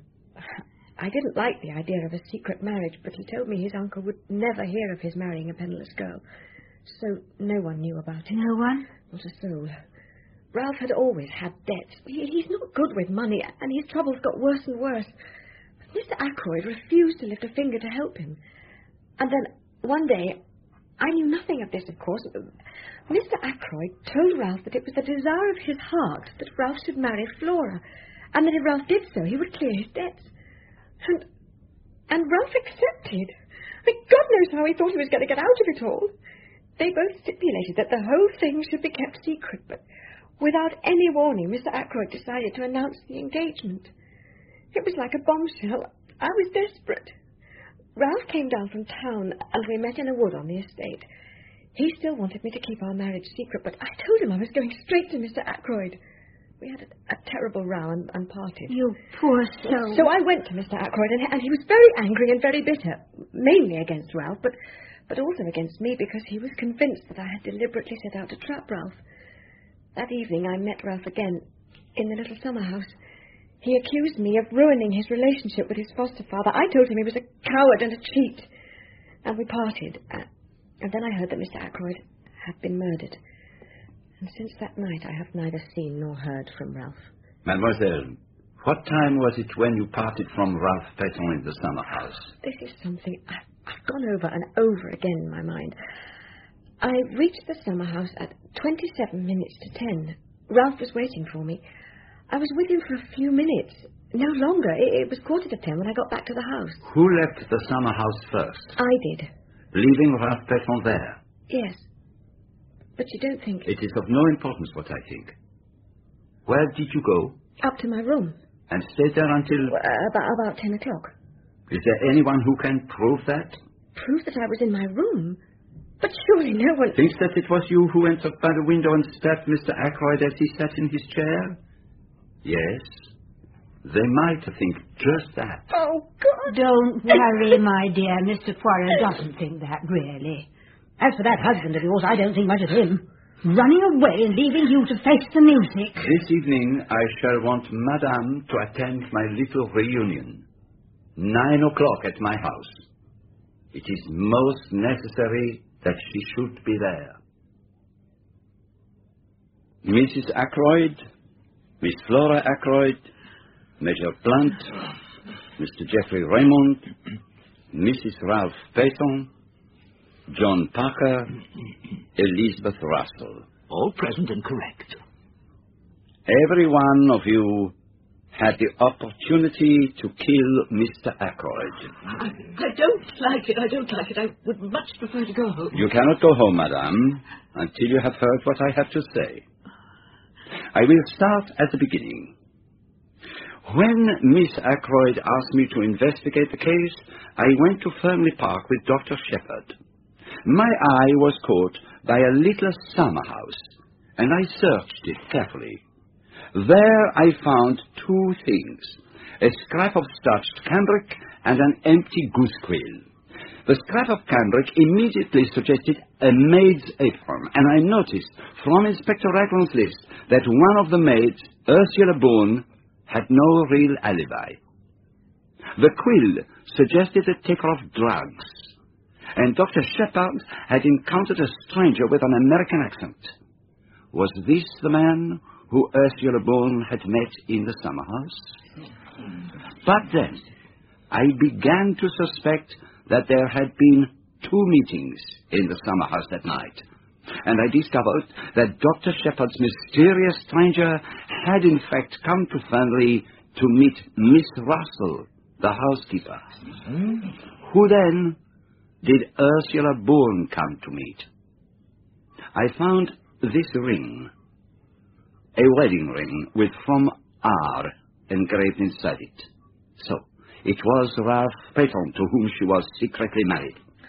I didn't like the idea of a secret marriage, but he told me his uncle would never hear of his marrying a penniless girl. So no one knew about it. No one? Not a soul. Ralph had always had debts. He, he's not good with money, and his troubles got worse and worse. But Mister Ackroyd refused to lift a finger to help him. And then, one day, I knew nothing of this, of course. Mister Ackroyd told Ralph that it was the desire of his heart that Ralph should marry Flora, and that if Ralph did so, he would clear his debts. And, and Ralph accepted. I mean, God knows how he thought he was going to get out of it all. They both stipulated that the whole thing should be kept secret, but without any warning, Mister Ackroyd decided to announce the engagement. It was like a bombshell. I was desperate. Ralph came down from town, and we met in a wood on the estate. He still wanted me to keep our marriage secret, but I told him I was going straight to Mister Ackroyd. We had a, a terrible row and, and parted. You poor soul. So I went to Mister Ackroyd, and, and he was very angry and very bitter, mainly against Ralph, but, but also against me, because he was convinced that I had deliberately set out to trap Ralph. That evening I met Ralph again in the little summer house. He accused me of ruining his relationship with his foster father. I told him he was a coward and a cheat. And we parted. Uh, and then I heard that Mister Ackroyd had been murdered. And since that night I have neither seen nor heard from Ralph. Mademoiselle, what time was it when you parted from Ralph Peyton in the summer house? This is something I've, I've gone over and over again in my mind. I reached the summer house at twenty-seven minutes to ten. Ralph was waiting for me. I was with him for a few minutes. No longer. It, it was quarter to ten when I got back to the house. Who left the summer house first? I did. Leaving Ralph Peyton there? Yes. But you don't think... It is of no importance what I think. Where did you go? Up to my room. And stayed there until... Uh, about, about ten o'clock. Is there anyone who can prove that? Prove that I was in my room? But surely no one... Thinks that it was you who entered by the window and stabbed Mister Ackroyd as he sat in his chair? Yes. They might think just that. Oh, God. Don't worry, my dear. Mister Poirot doesn't think that, really. As for that husband of yours, I don't think much of him. Running away and leaving you to face the music. This evening I shall want Madame to attend my little reunion. Nine o'clock at my house. It is most necessary that she should be there. Missus Ackroyd, Miss Flora Ackroyd, Major Blunt, Mister Geoffrey Raymond, Missus Ralph Peyton, John Parker, Elizabeth Russell. All present and correct. Every one of you had the opportunity to kill Mister Ackroyd. I, I don't like it. I don't like it. I would much prefer to go home. You cannot go home, Madame, until you have heard what I have to say. I will start at the beginning. When Miss Ackroyd asked me to investigate the case, I went to Fernley Park with Doctor Shepherd. My eye was caught by a little summer house, and I searched it carefully. There I found two things, a scrap of starched cambric and an empty goose quill. The scrap of cambric immediately suggested a maid's apron, and I noticed from Inspector Ragland's list that one of the maids, Ursula Bourne, had no real alibi. The quill suggested a taker of drugs, and Doctor Shepherd had encountered a stranger with an American accent. Was this the man who Ursula Bourne had met in the summer house? But then I began to suspect that there had been two meetings in the summer house that night, and I discovered that Doctor Shepherd's mysterious stranger had in fact come to Fernley to meet Miss Russell, the housekeeper. Mm-hmm. Who then did Ursula Bourne come to meet? I found this ring, a wedding ring with from R engraved inside it. So, it was Ralph Peyton to whom she was secretly married.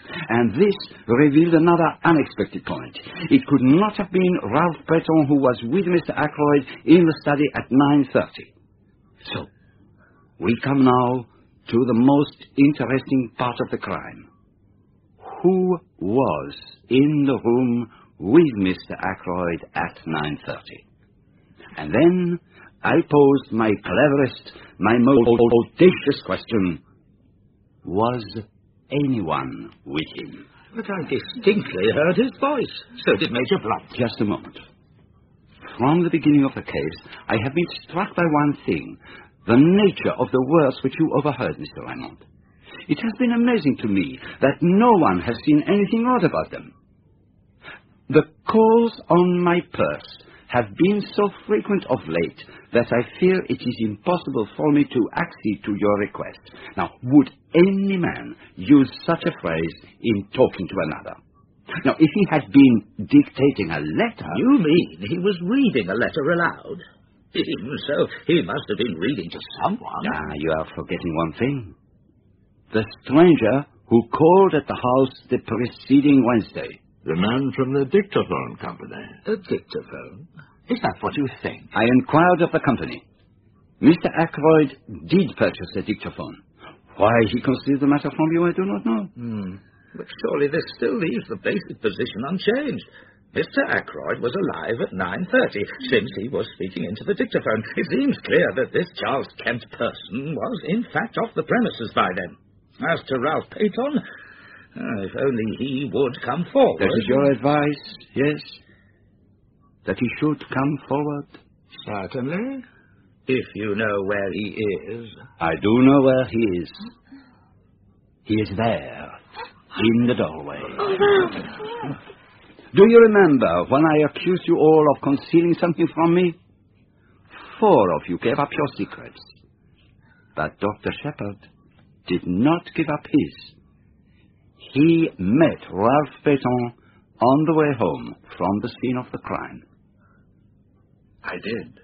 And this revealed another unexpected point. It could not have been Ralph Breton who was with Mister Ackroyd in the study at nine thirty. So, we come now to the most interesting part of the crime. Who was in the room with Mister Ackroyd at nine thirty? And then I posed my cleverest, my most audacious question. Was anyone with him? But I distinctly heard his voice. So did Major Blunt. Just a moment. From the beginning of the case, I have been struck by one thing. The nature of the words which you overheard, Mister Raymond. It has been amazing to me that no one has seen anything odd about them. The calls on my purse have been so frequent of late that I fear it is impossible for me to accede to your request. Now, would any man use such a phrase in talking to another? Now, if he had been dictating a letter... You mean he was reading a letter aloud? Even so, he must have been reading to someone. Ah, you are forgetting one thing. The stranger who called at the house the preceding Wednesday. The man from the dictaphone company. A dictaphone? Is that what you think? I inquired of the company. Mister Ackroyd did purchase a dictaphone. Why he concealed the matter from you, I do not know. Hmm. But surely this still leaves the basic position unchanged. Mister Ackroyd was alive at nine thirty, since he was speaking into the dictaphone. It seems clear that this Charles Kent person was, in fact, off the premises by then. As to Ralph Peyton, uh, if only he would come forward. That is your advice, yes? That he should come forward? Certainly. If you know where he is. I do know where he is. He is there, in the doorway. Oh, Do you remember when I accused you all of concealing something from me? Four of you gave up your secrets. But Doctor Shepherd did not give up his. He met Ralph Peyton on the way home from the scene of the crime. I did.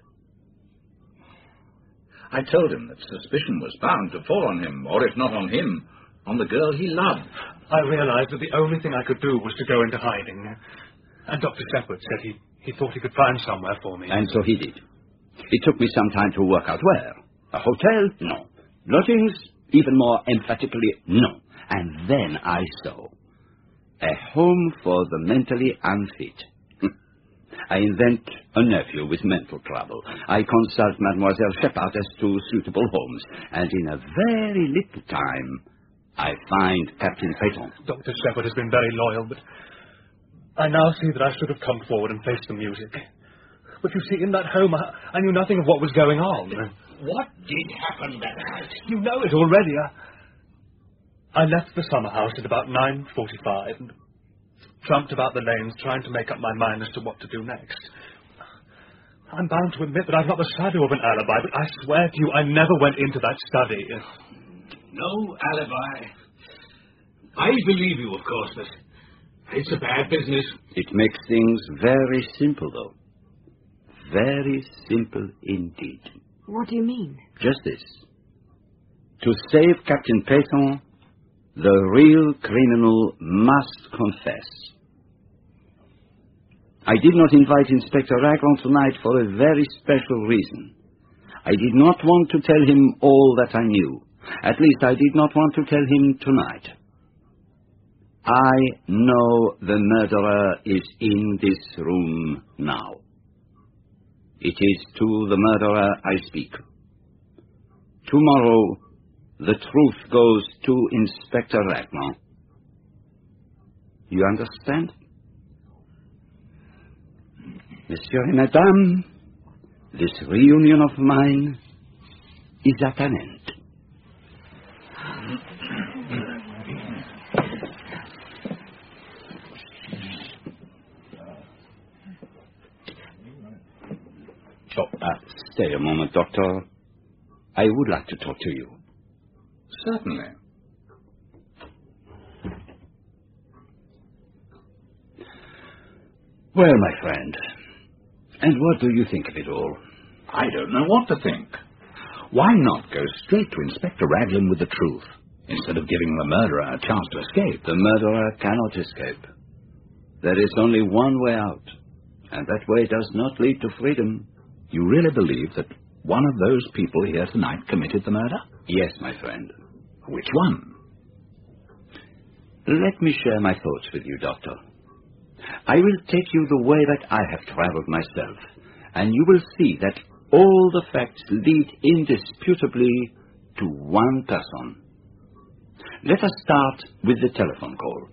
I told him that suspicion was bound to fall on him, or if not on him, on the girl he loved. I realized that the only thing I could do was to go into hiding. And Doctor Shepherd said he, he thought he could find somewhere for me. And so he did. It took me some time to work out where. A hotel? No. Lodgings? Even more emphatically, no. And then I saw a home for the mentally unfit. I invent a nephew with mental trouble. I consult Mademoiselle Shepherd as to suitable homes. And in a very little time, I find Captain Peyton. Doctor Shepherd has been very loyal, but I now see that I should have come forward and faced the music. But you see, in that home, I, I knew nothing of what was going on. What did happen that night? You know it already. I, I left the summer house at about nine forty-five and tramped about the lanes trying to make up my mind as to what to do next. I'm bound to admit that I've not the shadow of an alibi, but I swear to you I never went into that study. No alibi. I believe you, of course, but it's a bad business. It makes things very simple, though. Very simple indeed. What do you mean? Just this. To save Captain Peyton, the real criminal must confess. I did not invite Inspector Raglan tonight for a very special reason. I did not want to tell him all that I knew. At least I did not want to tell him tonight. I know the murderer is in this room now. It is to the murderer I speak. Tomorrow, the truth goes to Inspector Raglan. You understand? Monsieur et Madame, this reunion of mine is at an end. Oh, uh, stay a moment, Doctor. I would like to talk to you. Certainly. Well, my friend, and what do you think of it all? I don't know what to think. Why not go straight to Inspector Raglan with the truth? instead of giving the murderer a chance to escape. The murderer cannot escape. There is only one way out, and that way does not lead to freedom. You really believe that one of those people here tonight committed the murder? Yes, my friend. Which one? Let me share my thoughts with you, Doctor. I will take you the way that I have traveled myself, and you will see that all the facts lead indisputably to one person. Let us start with the telephone call.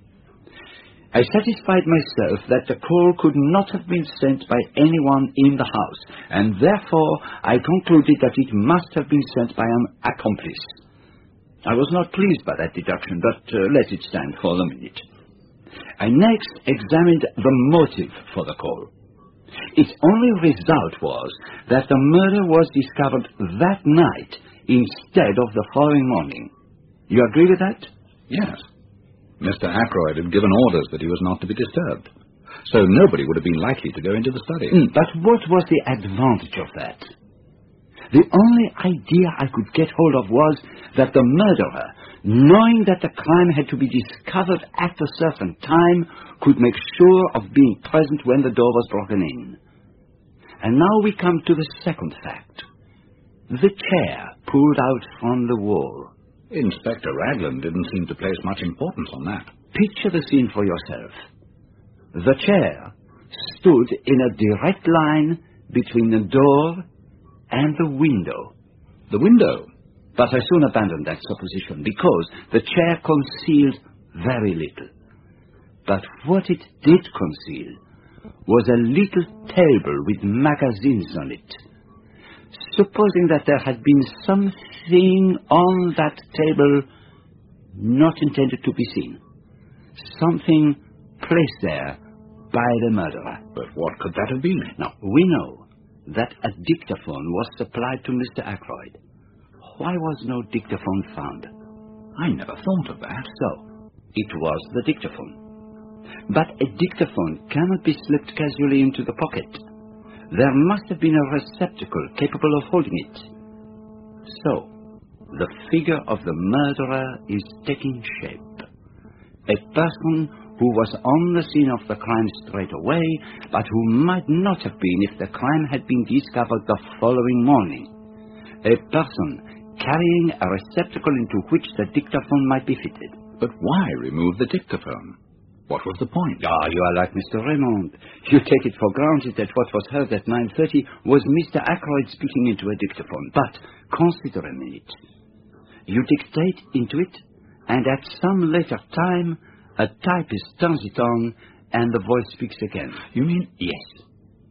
I satisfied myself that the call could not have been sent by anyone in the house, and therefore I concluded that it must have been sent by an accomplice. I was not pleased by that deduction, but uh, let it stand for the minute. I next examined the motive for the call. Its only result was that the murder was discovered that night instead of the following morning. You agree with that? Yes. Mister Ackroyd had given orders that he was not to be disturbed, so nobody would have been likely to go into the study. Mm, but what was the advantage of that? The only idea I could get hold of was that the murderer, knowing that the crime had to be discovered at a certain time, could make sure of being present when the door was broken in. And now we come to the second fact. The chair pulled out from the wall. Inspector Raglan didn't seem to place much importance on that. Picture the scene for yourself. The chair stood in a direct line between the door and the window. The window? But I soon abandoned that supposition because the chair concealed very little. But what it did conceal was a little table with magazines on it. Supposing that there had been something on that table not intended to be seen. Something placed there by the murderer. But what could that have been? Now, we know that a dictaphone was supplied to Mister Ackroyd. Why was no dictaphone found? I never thought of that. So, it was the dictaphone. But a dictaphone cannot be slipped casually into the pocket. There must have been a receptacle capable of holding it. So, the figure of the murderer is taking shape. A person who was on the scene of the crime straight away, but who might not have been if the crime had been discovered the following morning. A person carrying a receptacle into which the dictaphone might be fitted. But why remove the dictaphone? What was the point? Ah, you are like Mister Raymond. You take it for granted that what was heard at nine thirty was Mister Ackroyd speaking into a dictaphone. But consider a minute. You dictate into it, and at some later time, a typist turns it on, and the voice speaks again. You mean? Yes.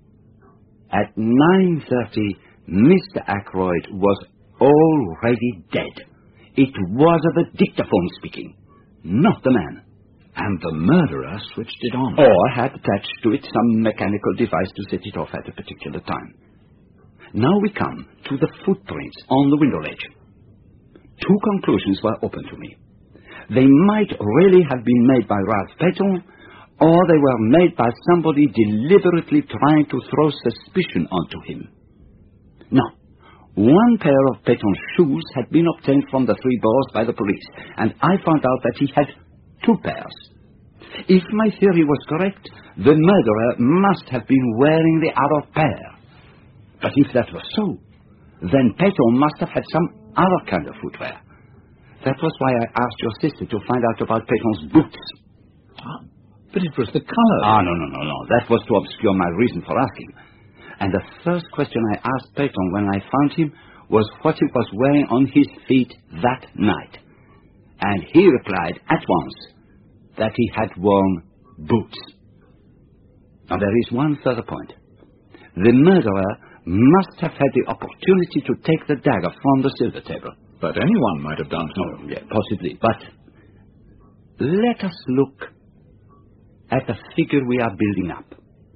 At nine thirty, Mister Ackroyd was already dead. It was the dictaphone speaking, not the man. And the murderer switched it on. Or had attached to it some mechanical device to set it off at a particular time. Now we come to the footprints on the window ledge. Two conclusions were open to me. They might really have been made by Ralph Peton, or they were made by somebody deliberately trying to throw suspicion onto him. Now, one pair of Peton's shoes had been obtained from the Three Boars by the police, and I found out that he had two pairs. If my theory was correct, the murderer must have been wearing the other pair. But if that was so, then Peton must have had some other kind of footwear. That was why I asked your sister to find out about Peton's boots. Ah, but it was the color. Ah, no, no, no, no. That was to obscure my reason for asking. And the first question I asked Peton when I found him was what he was wearing on his feet that night. And he replied at once that he had worn boots. Now, there is one further point. The murderer must have had the opportunity to take the dagger from the silver table. But anyone might have done so. Oh, yeah, possibly. But let us look at the figure we are building up.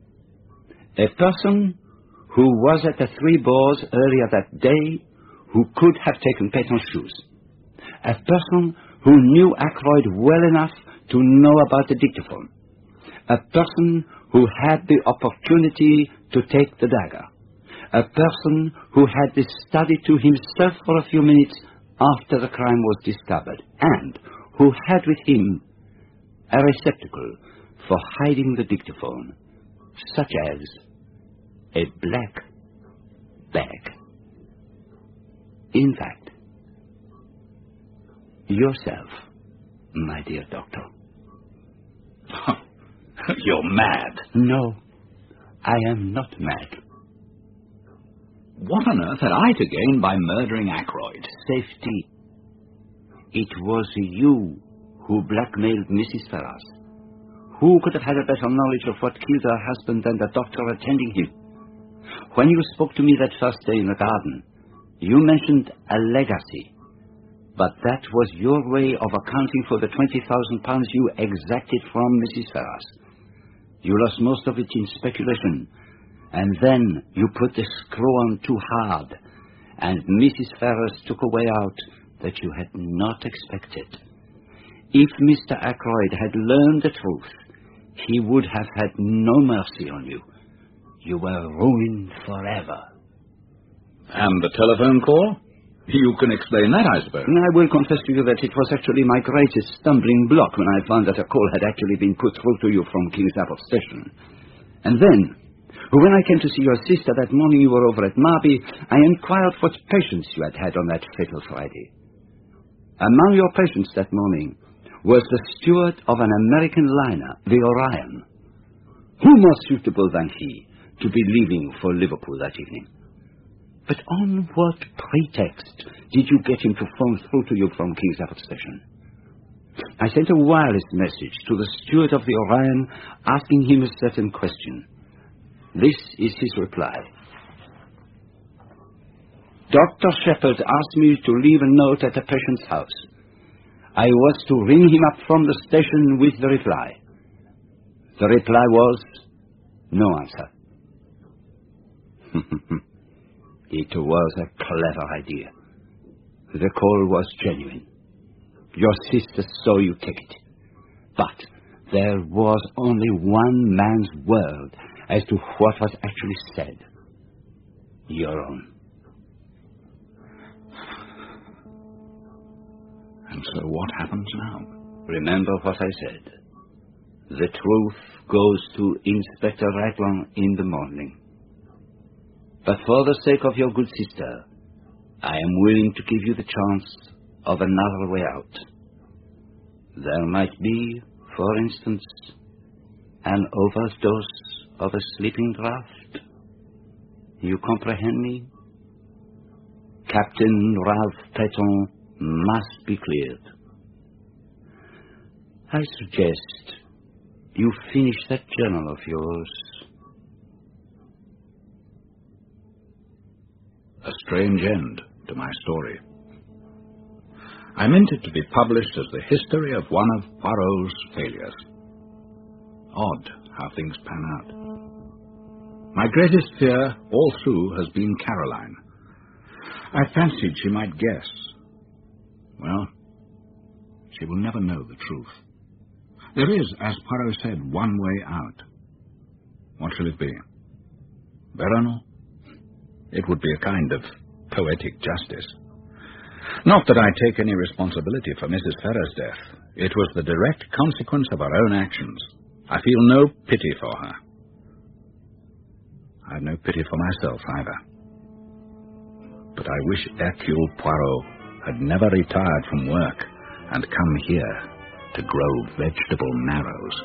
A person who was at the Three Boars earlier that day, who could have taken Peton's shoes. A person who knew Ackroyd well enough to know about the dictaphone. A person who had the opportunity to take the dagger. A person who had the study to himself for a few minutes after the crime was discovered, and who had with him a receptacle for hiding the dictaphone, such as a black bag. In fact, yourself, my dear doctor. You're mad. No, I am not mad. What on earth had I to gain by murdering Ackroyd? Safety. It was you who blackmailed Missus Ferrars. Who could have had a better knowledge of what killed her husband than the doctor attending him? When you spoke to me that first day in the garden, you mentioned a legacy. But that was your way of accounting for the twenty thousand pounds you exacted from Missus Ferrars. You lost most of it in speculation, and then you put the screw on too hard, and Missus Ferrars took a way out that you had not expected. If Mister Ackroyd had learned the truth, he would have had no mercy on you. You were ruined forever. And the telephone call? You can explain that, I suppose. I will confess to you that it was actually my greatest stumbling block when I found that a call had actually been put through to you from King's Apple Station. And then, when I came to see your sister that morning you were over at Marby, I inquired what patients you had had on that fatal Friday. Among your patients that morning was the steward of an American liner, the Orion. Who more suitable than he to be leaving for Liverpool that evening? But on what pretext did you get him to phone through to you from King's Apple Station? I sent a wireless message to the steward of the Orion asking him a certain question. This is his reply. Doctor Shepherd asked me to leave a note at a patient's house. I was to ring him up from the station with the reply. The reply was, no answer. It was a clever idea. The call was genuine. Your sister saw you take it. But there was only one man's word as to what was actually said. Your own. And so what happens now? Remember what I said. The truth goes to Inspector Raglan in the morning. But for the sake of your good sister, I am willing to give you the chance of another way out. There might be, for instance, an overdose of a sleeping draught. You comprehend me? Captain Ralph Peton must be cleared. I suggest you finish that journal of yours. A strange end to my story. I meant it to be published as the history of one of Poirot's failures. Odd how things pan out. My greatest fear all through has been Caroline. I fancied she might guess. Well, she will never know the truth. There is, as Poirot said, one way out. What shall it be? Verano? It would be a kind of poetic justice. Not that I take any responsibility for Missus Ferrars' death. It was the direct consequence of her own actions. I feel no pity for her. I have no pity for myself either. But I wish Hercule Poirot had never retired from work and come here to grow vegetable marrows.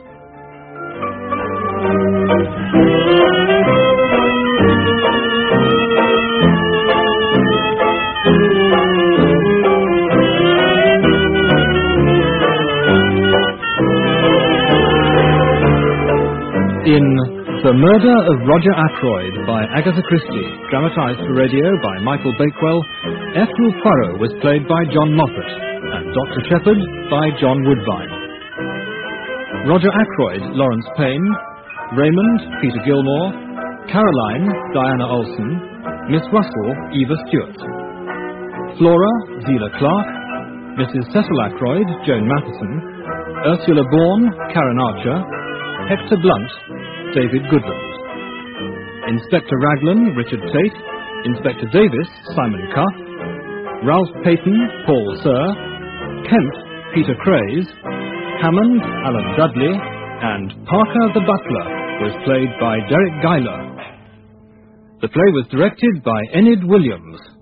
In The Murder of Roger Ackroyd by Agatha Christie, dramatised for radio by Michael Bakewell, Hercule Poirot was played by John Moffat and Doctor Shepherd by John Woodvine. Roger Ackroyd, Lawrence Payne; Raymond, Peter Gilmore; Caroline, Diana Olson; Miss Russell, Eva Stewart; Flora, Zela Clark; Missus Cecil Ackroyd, Joan Matheson; Ursula Bourne, Karen Archer; Hector Blunt, David Goodland; Inspector Raglan, Richard Tate; Inspector Davis, Simon Cuff; Ralph Payton, Paul Sir, Kemp, Peter Craze, Hammond, Alan Dudley, and Parker the Butler was played by Derek Guyler. The play was directed by Enid Williams.